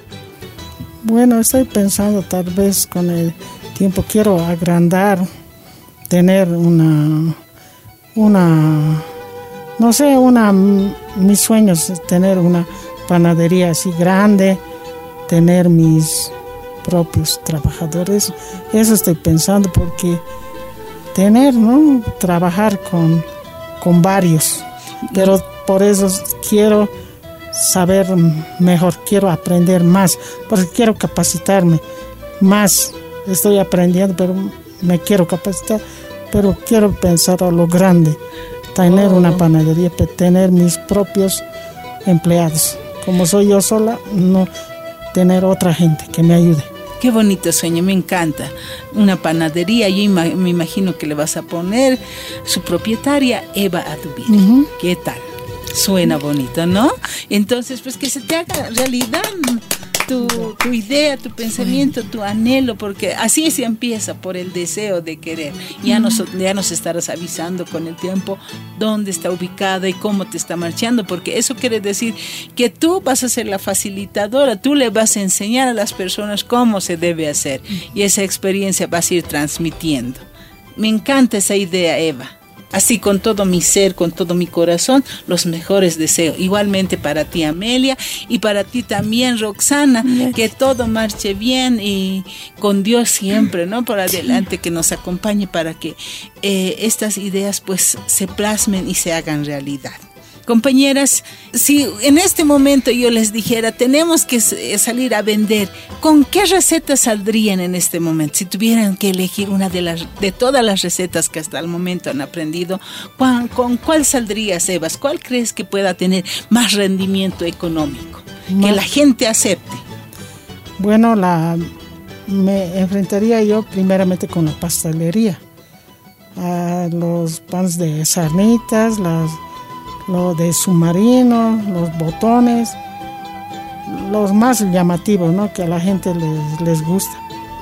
G: Bueno, estoy pensando tal vez con el tiempo quiero agrandar, tener una, una, no sé, una, mis sueños es tener una panadería así grande, tener mis propios trabajadores, eso estoy pensando, porque tener, ¿no? Trabajar con, con varios, pero por eso quiero saber mejor, quiero aprender más, porque quiero capacitarme más. Estoy aprendiendo, pero me quiero capacitar, pero quiero pensar a lo grande, tener oh. una panadería, tener mis propios empleados. Como soy yo sola, no tener otra gente que me ayude.
C: Qué bonito sueño, me encanta. Una panadería, yo ima- me imagino que le vas a poner su propietaria, Eva Adubiri. Uh-huh. ¿Qué tal? Suena bonito, ¿no? Entonces, pues que se te haga realidad tu, tu idea, tu pensamiento, tu anhelo, porque así se empieza, por el deseo de querer. Ya nos, ya nos estarás avisando con el tiempo dónde está ubicada y cómo te está marchando, porque eso quiere decir que tú vas a ser la facilitadora, tú le vas a enseñar a las personas cómo se debe hacer y esa experiencia vas a ir transmitiendo. Me encanta esa idea, Eva. Así, con todo mi ser, con todo mi corazón, los mejores deseos. Igualmente para ti, Amelia, y para ti también, Roxana, yes. que todo marche bien y con Dios siempre, ¿no? Por adelante, que nos acompañe para que eh, estas ideas pues se plasmen y se hagan realidad. Compañeras, si en este momento yo les dijera, tenemos que salir a vender, ¿con qué recetas saldrían en este momento? Si tuvieran que elegir una de las de todas las recetas que hasta el momento han aprendido, ¿con, con cuál saldría, Sebas? ¿Cuál crees que pueda tener más rendimiento económico? Que la gente acepte.
G: Bueno, la me enfrentaría yo primeramente con la pastelería. A los panes de sarnitas, las lo de submarino, los botones, los más llamativos, ¿no? Que a la gente les, les gusta.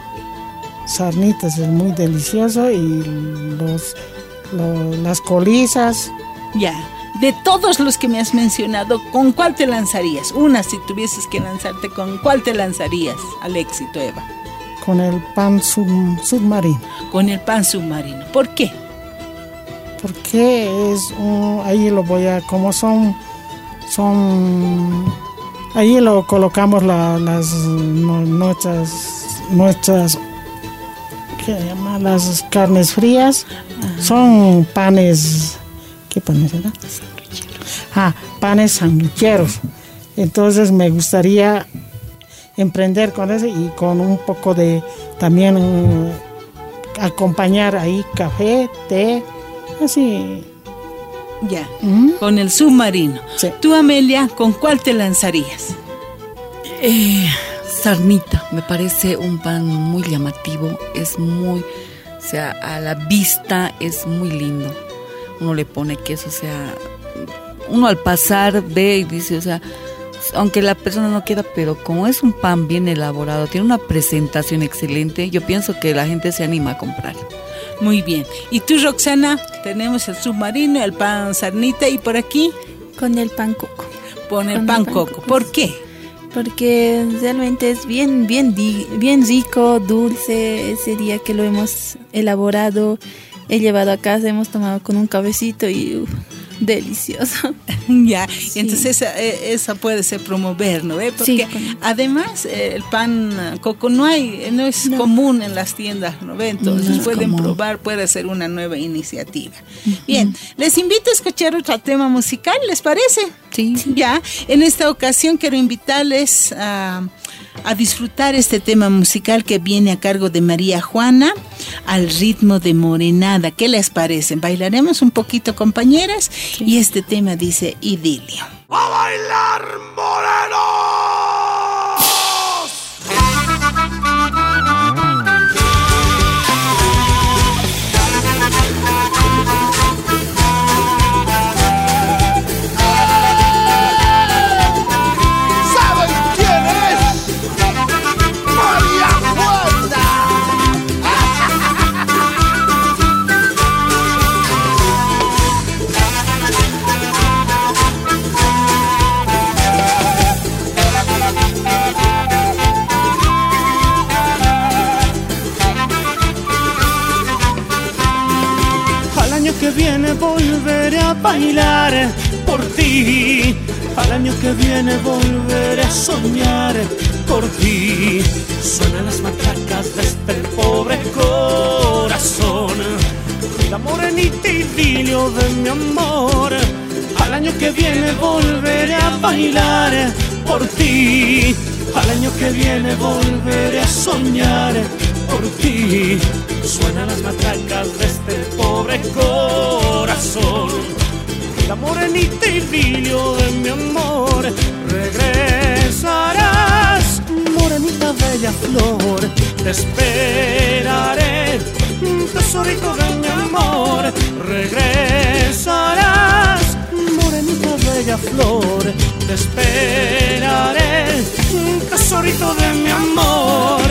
G: Sarnitas es muy delicioso y los, los las colizas.
C: Ya, de todos los que me has mencionado, ¿con cuál te lanzarías? Una, si tuvieses que lanzarte, ¿con cuál te lanzarías al éxito, Eva?
G: Con el pan sub, submarino.
C: Con el pan submarino. ¿Por qué?
G: Porque es un, ahí lo voy a, como son, son, ahí lo colocamos la, las no, nuestras, nuestras, ¿qué se llama? Las carnes frías. Ajá. Son panes, ¿qué panes eran? Ah, panes sandwicheros. Entonces me gustaría emprender con eso y con un poco de, también um, acompañar ahí café, té. Así.
C: Ya, ¿Mm? Con el submarino.
G: Sí.
C: Tú, Amelia, ¿con cuál te lanzarías?
F: Eh, sarnita, me parece un pan muy llamativo, es muy, o sea, a la vista es muy lindo. Uno le pone queso, o sea, uno al pasar ve y dice, o sea, aunque la persona no quiera, pero como es un pan bien elaborado, tiene una presentación excelente, yo pienso que la gente se anima a comprar.
C: Muy bien. ¿Y tú, Roxana? Tenemos el submarino, el pan sarnita y por aquí.
H: Con el pan coco.
C: Con el, Con pan, el pan coco. coco. ¿Por qué?
H: Porque realmente es bien, bien, bien rico, dulce. Ese día que lo hemos elaborado, he llevado a casa, hemos tomado con un cafecito y uh, delicioso.
C: Ya, sí. Entonces esa, esa puede ser promover, ¿no? ¿Eh? Porque sí, además el pan coco no hay, no es no. común en las tiendas, ¿no? Entonces no pueden común. probar, puede ser una nueva iniciativa. Uh-huh. Bien, les invito a escuchar otro tema musical, ¿les parece?
F: Sí.
C: Ya, en esta ocasión quiero invitarles a, a disfrutar este tema musical que viene a cargo de María Juana, al ritmo de Morenada. ¿Qué les parece? Bailaremos un poquito, compañeras, sí. Y este tema dice Idilio.
D: ¡A bailar, morenos! ¿Saben quién es? María Juana.
E: Que viene volveré a bailar por ti. Al año que viene volveré a soñar por ti. Suenan las matracas desde el pobre corazón y la morenita idilio de mi amor. Al año que viene volveré a bailar por ti. Al año que viene volveré a soñar por ti. Suenan las matracas de este pobre corazón. La morenita y brillo de mi amor. Regresarás, morenita bella flor. Te esperaré, tesorito de mi amor. Regresarás, morenita bella flor. Te esperaré, tesorito de mi amor.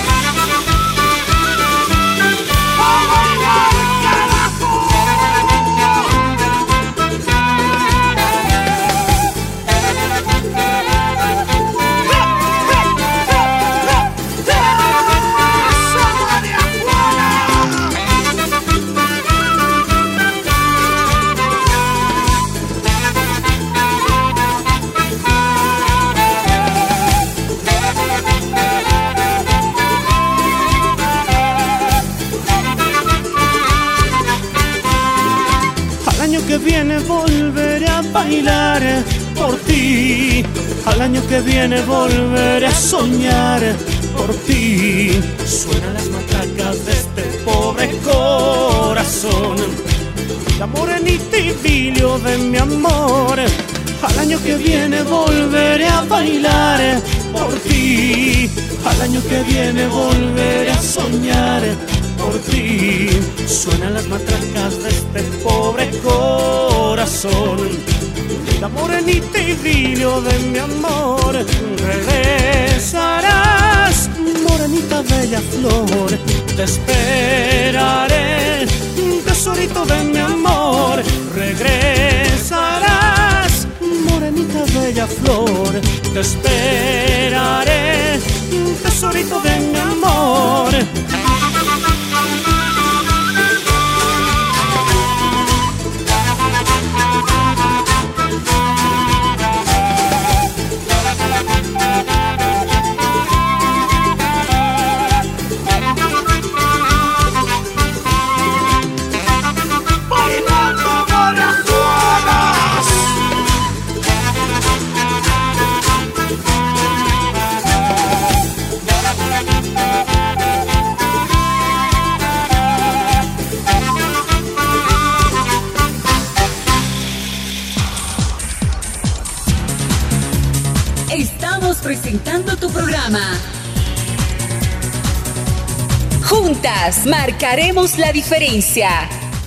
E: Que viene volveré a bailar por ti. Al año que viene volveré a soñar por ti. Suenan las matracas de este pobre corazón. La morenita y brillo de mi amor. Al año que viene volveré a bailar por ti. Al año que viene volveré a soñar por ti. Suenan las matracas de este pobre corazón. La morenita y brillo de mi amor. Regresarás, morenita bella flor. Te esperaré, tesorito de mi amor. Regresarás, morenita bella flor. Te esperaré, tesorito de mi amor.
A: Presentando tu programa. Juntas marcaremos la diferencia.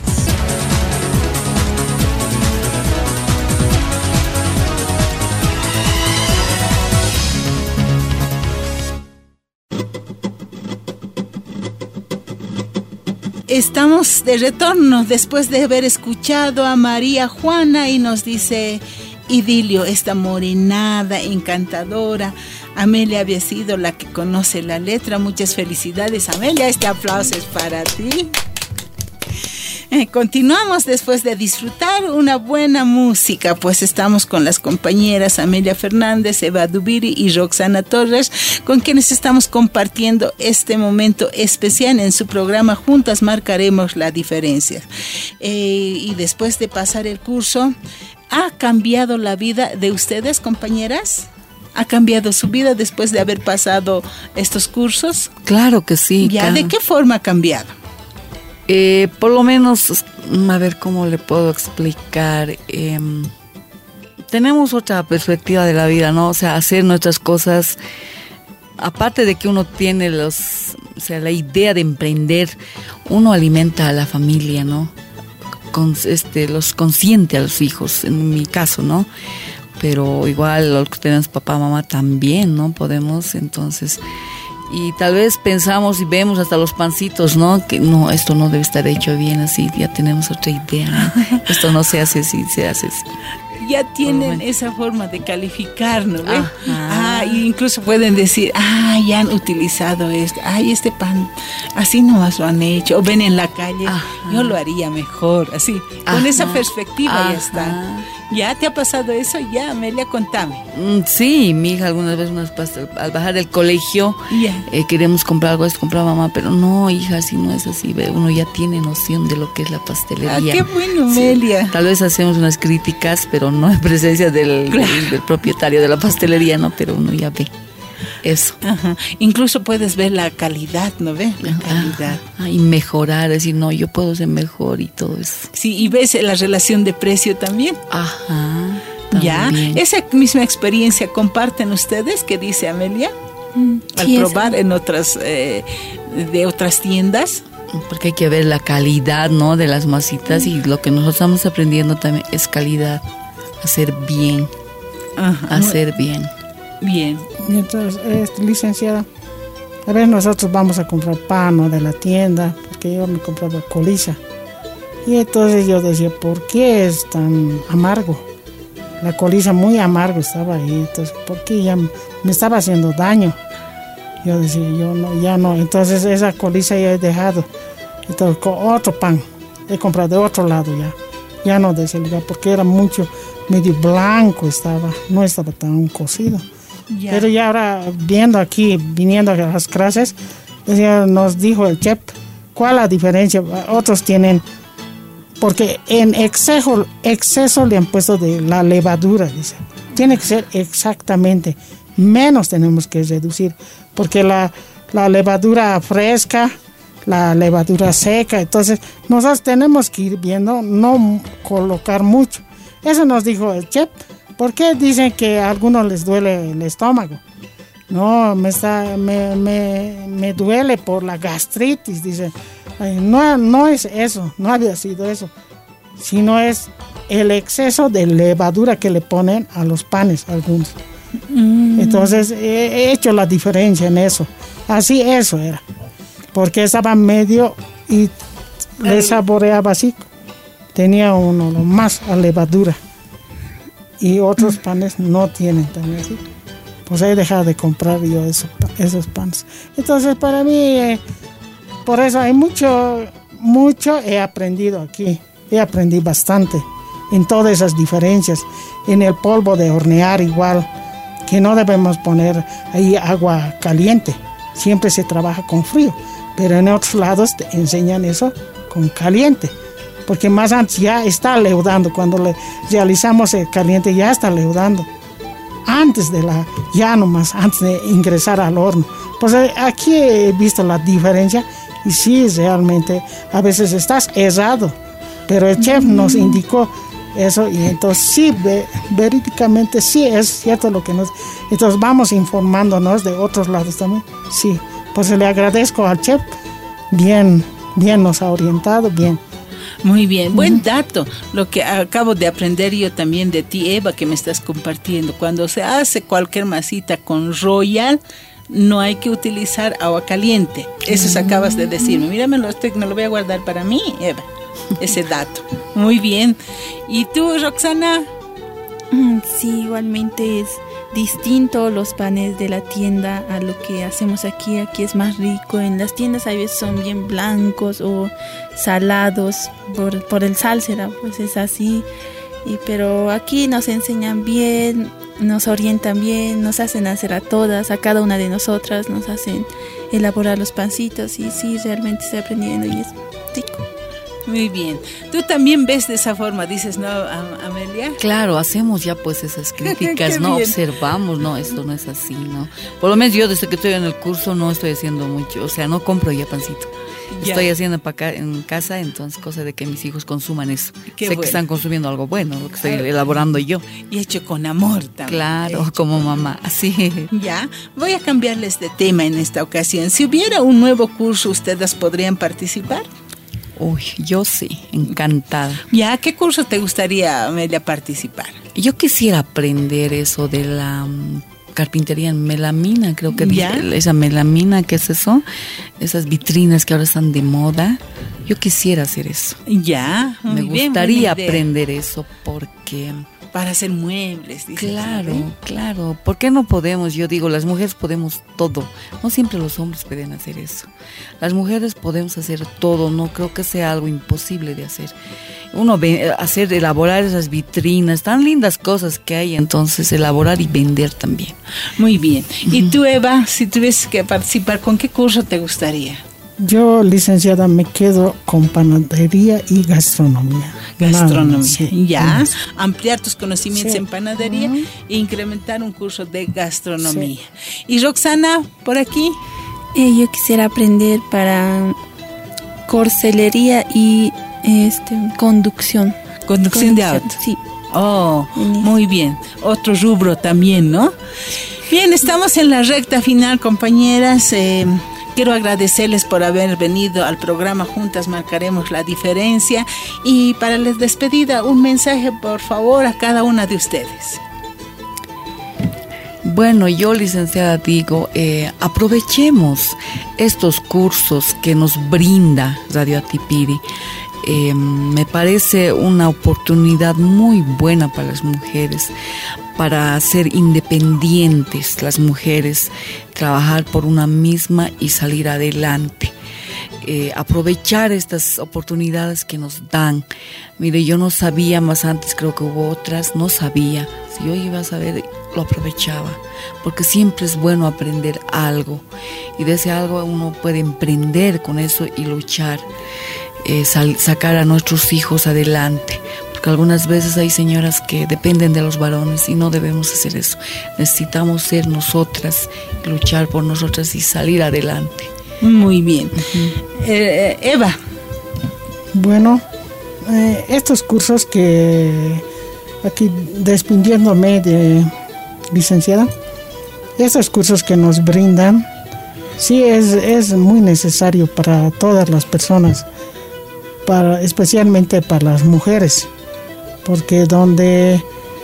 C: Estamos de retorno después de haber escuchado a María Juana y nos dice: idilio, esta morenada encantadora. Amelia había sido la que conoce la letra. Muchas felicidades, Amelia. Este aplauso es para ti. Eh, continuamos después de disfrutar una buena música, pues estamos con las compañeras Amelia Fernández, Eva Dubiri y Roxana Torres, con quienes estamos compartiendo este momento especial en su programa Juntas Marcaremos la Diferencia. Eh, y después de pasar el curso, ¿ha cambiado la vida de ustedes, compañeras? ¿Ha cambiado su vida después de haber pasado estos cursos?
F: Claro que sí.
C: ¿Ya? ¿De qué forma ha cambiado?
F: Eh, por lo menos, a ver cómo le puedo explicar. Eh, tenemos otra perspectiva de la vida, ¿no? O sea, hacer nuestras cosas. Aparte de que uno tiene los, o sea, la idea de emprender, uno alimenta a la familia, ¿no? Con, este, los consiente a los hijos, en mi caso, ¿no? Pero igual los que tenemos papá, mamá también, ¿no? Podemos, entonces, y tal vez pensamos y vemos hasta los pancitos, ¿no? Que no, esto no debe estar hecho bien así, ya tenemos otra idea, ¿no? Esto no se hace así, se hace así.
C: Ya tienen oh, bueno. esa forma de calificar, ¿no? ¿Ve? Ah, incluso pueden decir, ah, ya han utilizado esto, ay, este pan, así nomás lo han hecho, o ven en la calle, ajá, yo lo haría mejor, así, ajá, con esa perspectiva ajá, ya está. ¿Ya te ha pasado eso? Ya, Amelia, contame.
F: Mm, sí, mi hija algunas veces unas pastas, al bajar del colegio,
C: yeah.
F: eh, queremos comprar algo, esto compraba mamá, pero no, hija, así no es así. Uno ya tiene noción de lo que es la pastelería.
C: Ah, qué bueno, Amelia.
F: Sí, tal vez hacemos unas críticas, pero no en presencia del, claro. del, del propietario de la pastelería, ¿no? Pero uno ya ve. Eso.
C: Ajá. Incluso puedes ver la calidad, ¿no ves? La calidad.
F: Ah, y mejorar, decir, no, yo puedo ser mejor y todo eso.
C: Sí, y ves la relación de precio también.
F: Ajá.
C: Ya. Esa misma experiencia comparten ustedes, ¿qué dice Amelia? Mm, Al sí, probar en otras, eh, de otras tiendas.
F: Porque hay que ver la calidad, ¿no? De las masitas, mm. y lo que nosotros estamos aprendiendo también es calidad. Hacer bien. Ajá. Hacer bien.
G: Bien. Y entonces, este, licenciada, a ver, nosotros vamos a comprar pan, ¿no?, de la tienda, porque yo me compraba coliza. Y entonces yo decía, ¿por qué es tan amargo? La coliza muy amargo estaba ahí, entonces, ¿por qué ya me estaba haciendo daño? Yo decía, yo no, ya no. Entonces esa coliza ya he dejado. Entonces con otro pan, he comprado de otro lado ya. Ya no de ese lugar, porque era mucho, medio blanco estaba, no estaba tan cocido. Yeah. Pero ya ahora viendo aquí, viniendo a las clases, nos dijo el chef, ¿cuál es la diferencia? Otros tienen, porque en exceso, exceso le han puesto de la levadura, dice. Tiene que ser exactamente, menos tenemos que reducir, porque la, la levadura fresca, la levadura seca, entonces nosotros tenemos que ir viendo, no colocar mucho. Eso nos dijo el chef. ¿Por qué dicen que a algunos les duele el estómago? No, me, está, me, me, me duele por la gastritis, dice. No, no es eso, no había sido eso, sino es el exceso de levadura que le ponen a los panes algunos. Mm. Entonces he hecho la diferencia en eso. Así eso era, porque estaba medio y le saboreaba así. Tenía uno lo más a levadura. Y otros panes no tienen también así. Pues he dejado de comprar yo eso, esos panes. Entonces para mí, eh, por eso hay mucho, mucho he aprendido aquí. He aprendido bastante en todas esas diferencias. En el polvo de hornear igual, que no debemos poner ahí agua caliente. Siempre se trabaja con frío. Pero en otros lados te enseñan eso con caliente. Porque más antes ya está leudando, cuando le realizamos el caliente ya está leudando, antes de la, ya nomás, antes de ingresar al horno. Pues aquí he visto la diferencia y sí, realmente, a veces estás errado, pero el chef nos indicó eso y entonces sí, ve, verídicamente sí es cierto lo que nos, entonces vamos informándonos de otros lados también, sí, pues le agradezco al chef, bien, bien nos ha orientado, bien.
C: Muy bien, buen dato, lo que acabo de aprender yo también de ti, Eva, que me estás compartiendo. Cuando se hace cualquier masita con Royal, no hay que utilizar agua caliente. Eso se acabas de decirme. Míramelo, este me lo voy a guardar para mí, Eva, ese dato. Muy bien. ¿Y tú, Roxana?
H: Sí, igualmente es distinto los panes de la tienda a lo que hacemos aquí. Aquí es más rico. En las tiendas a veces son bien blancos o salados por, por el sal será, pues es así. Y, pero aquí nos enseñan bien, nos orientan bien, nos hacen hacer a todas, a cada una de nosotras, nos hacen elaborar los pancitos y sí, realmente estoy aprendiendo y es rico.
C: Muy bien. Tú también ves de esa forma, dices, ¿no, Amelia?
F: Claro, hacemos ya pues esas críticas, ¿no? Bien. Observamos, no, esto no es así, ¿no? Por lo menos yo desde que estoy en el curso no estoy haciendo mucho, o sea, no compro ya pancito. Ya. Estoy haciendo para acá en casa, entonces cosa de que mis hijos consuman eso. Qué sé bueno. Que están consumiendo algo bueno, lo que estoy Ay, elaborando yo.
C: Y hecho con amor también.
F: Claro,
C: hecho.
F: Como mamá, así.
C: Ya, voy a cambiarles de tema en esta ocasión. Si hubiera un nuevo curso, ¿ustedes podrían participar?
F: Uy, yo sí, encantada.
C: ¿Ya? ¿Qué curso te gustaría, Amelia, participar?
F: Yo quisiera aprender eso de la um, carpintería en melamina, creo que
C: ¿Ya?
F: dije, esa melamina, ¿qué es eso? Esas vitrinas que ahora están de moda. Yo quisiera hacer eso.
C: Ya,
F: me
C: muy
F: gustaría
C: bien,
F: aprender eso porque
C: para hacer muebles. Dice,
F: claro,
C: ¿sí?
F: claro. ¿Por qué no podemos? Yo digo, las mujeres podemos todo. No siempre los hombres pueden hacer eso. Las mujeres podemos hacer todo. No creo que sea algo imposible de hacer. Uno ve, hacer, elaborar esas vitrinas, tan lindas cosas que hay, entonces elaborar y vender también.
C: Muy bien. Uh-huh. Y tú, Eva, si tuvieses que participar, ¿con qué curso te gustaría?
G: Yo, licenciada, me quedo con panadería y gastronomía.
C: Gastronomía,
G: no, sí,
C: ya. Sí. Ampliar tus conocimientos sí. en panadería
G: uh-huh.
C: e incrementar un curso de gastronomía. Sí. Y Roxana, por aquí.
H: Eh, yo quisiera aprender para corcelería y este, conducción.
C: Conducción. Conducción de auto.
H: Sí.
C: Oh, muy bien. Otro rubro también, ¿no? Bien, estamos en la recta final, compañeras. Eh, Quiero agradecerles por haber venido al programa Juntas Marcaremos la Diferencia. Y para la despedida, un mensaje, por favor, a cada una de ustedes.
F: Bueno, yo, licenciada, digo, eh, aprovechemos estos cursos que nos brinda Radio Atipiri. Eh, me parece una oportunidad muy buena para las mujeres, para ser independientes las mujeres, trabajar por una misma y salir adelante. Eh, aprovechar estas oportunidades que nos dan. Mire, yo no sabía más antes, creo que hubo otras, no sabía. Si yo iba a saber, lo aprovechaba, porque siempre es bueno aprender algo, y de ese algo uno puede emprender con eso y luchar, eh, sal, sacar a nuestros hijos adelante. Porque algunas veces hay señoras que dependen de los varones y no debemos hacer eso. Necesitamos ser nosotras, luchar por nosotras y salir adelante.
C: Muy bien. Uh-huh. eh, Eva.
G: Bueno, eh, estos cursos que aquí despidiéndome de licenciada, estos cursos que nos brindan, sí es, es muy necesario para todas las personas, para, especialmente para las mujeres, porque donde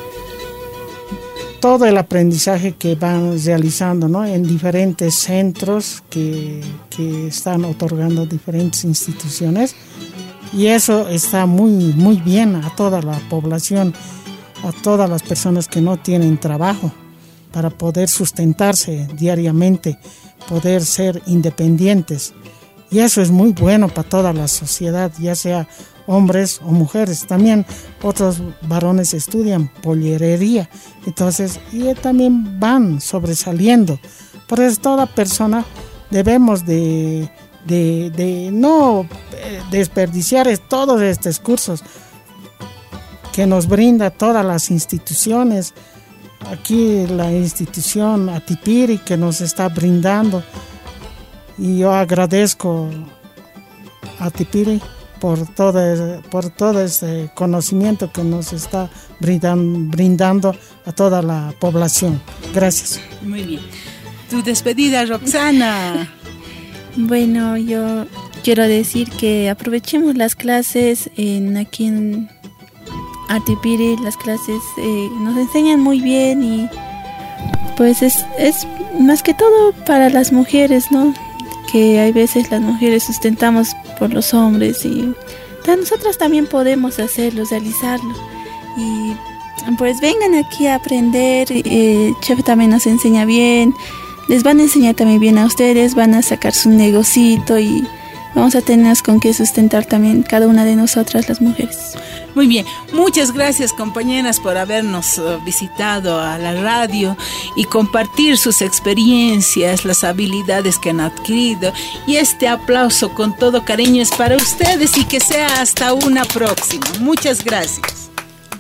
G: todo el aprendizaje que van realizando, ¿no?, en diferentes centros que, que están otorgando diferentes instituciones, y eso está muy, muy bien a toda la población, a todas las personas que no tienen trabajo, para poder sustentarse diariamente, poder ser independientes. Y eso es muy bueno para toda la sociedad, ya sea hombres o mujeres. También otros varones estudian pollerería, entonces y también van sobresaliendo. Por eso toda persona debemos de, de, de no desperdiciar todos estos cursos que nos brinda todas las instituciones. Aquí la institución Atipiri que nos está brindando, y yo agradezco a Atipiri por todo, por todo ese conocimiento que nos está brindando, brindando a toda la población. Gracias.
C: Muy bien. Tu despedida, Roxana.
H: Bueno, yo quiero decir que aprovechemos las clases en aquí en Atipiri. Las clases eh, nos enseñan muy bien, y pues es, es más que todo para las mujeres, ¿no? Que hay veces las mujeres sustentamos por los hombres, y nosotras también podemos hacerlo, realizarlo. Y pues vengan aquí a aprender. eh, Chef también nos enseña bien, les van a enseñar también bien a ustedes, van a sacar su negocito y vamos a tener con qué sustentar también cada una de nosotras las mujeres.
C: Muy bien, muchas gracias, compañeras, por habernos uh, visitado a la radio y compartir sus experiencias, las habilidades que han adquirido, y este aplauso con todo cariño es para ustedes, y que sea hasta una próxima. Muchas gracias.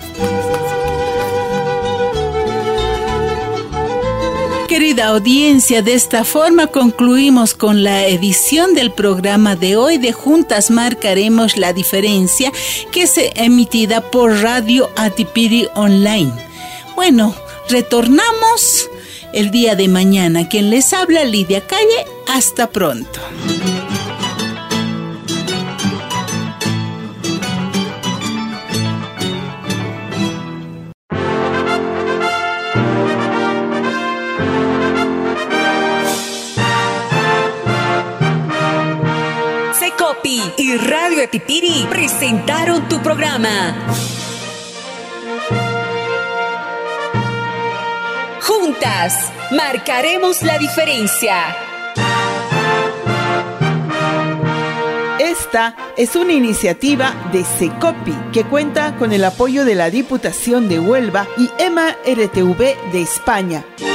C: Querida audiencia, de esta forma concluimos con la edición del programa de hoy de Juntas Marcaremos la Diferencia, que es emitida por Radio Atipiri Online. Bueno, retornamos el día de mañana. Quien les habla, Lidia Calle. Hasta pronto.
A: Y Radio Atipiri presentaron tu programa Juntas, marcaremos la diferencia.
O: Esta es una iniciativa de SECOPI que cuenta con el apoyo de la Diputación de Huelva y EMA R T V de España.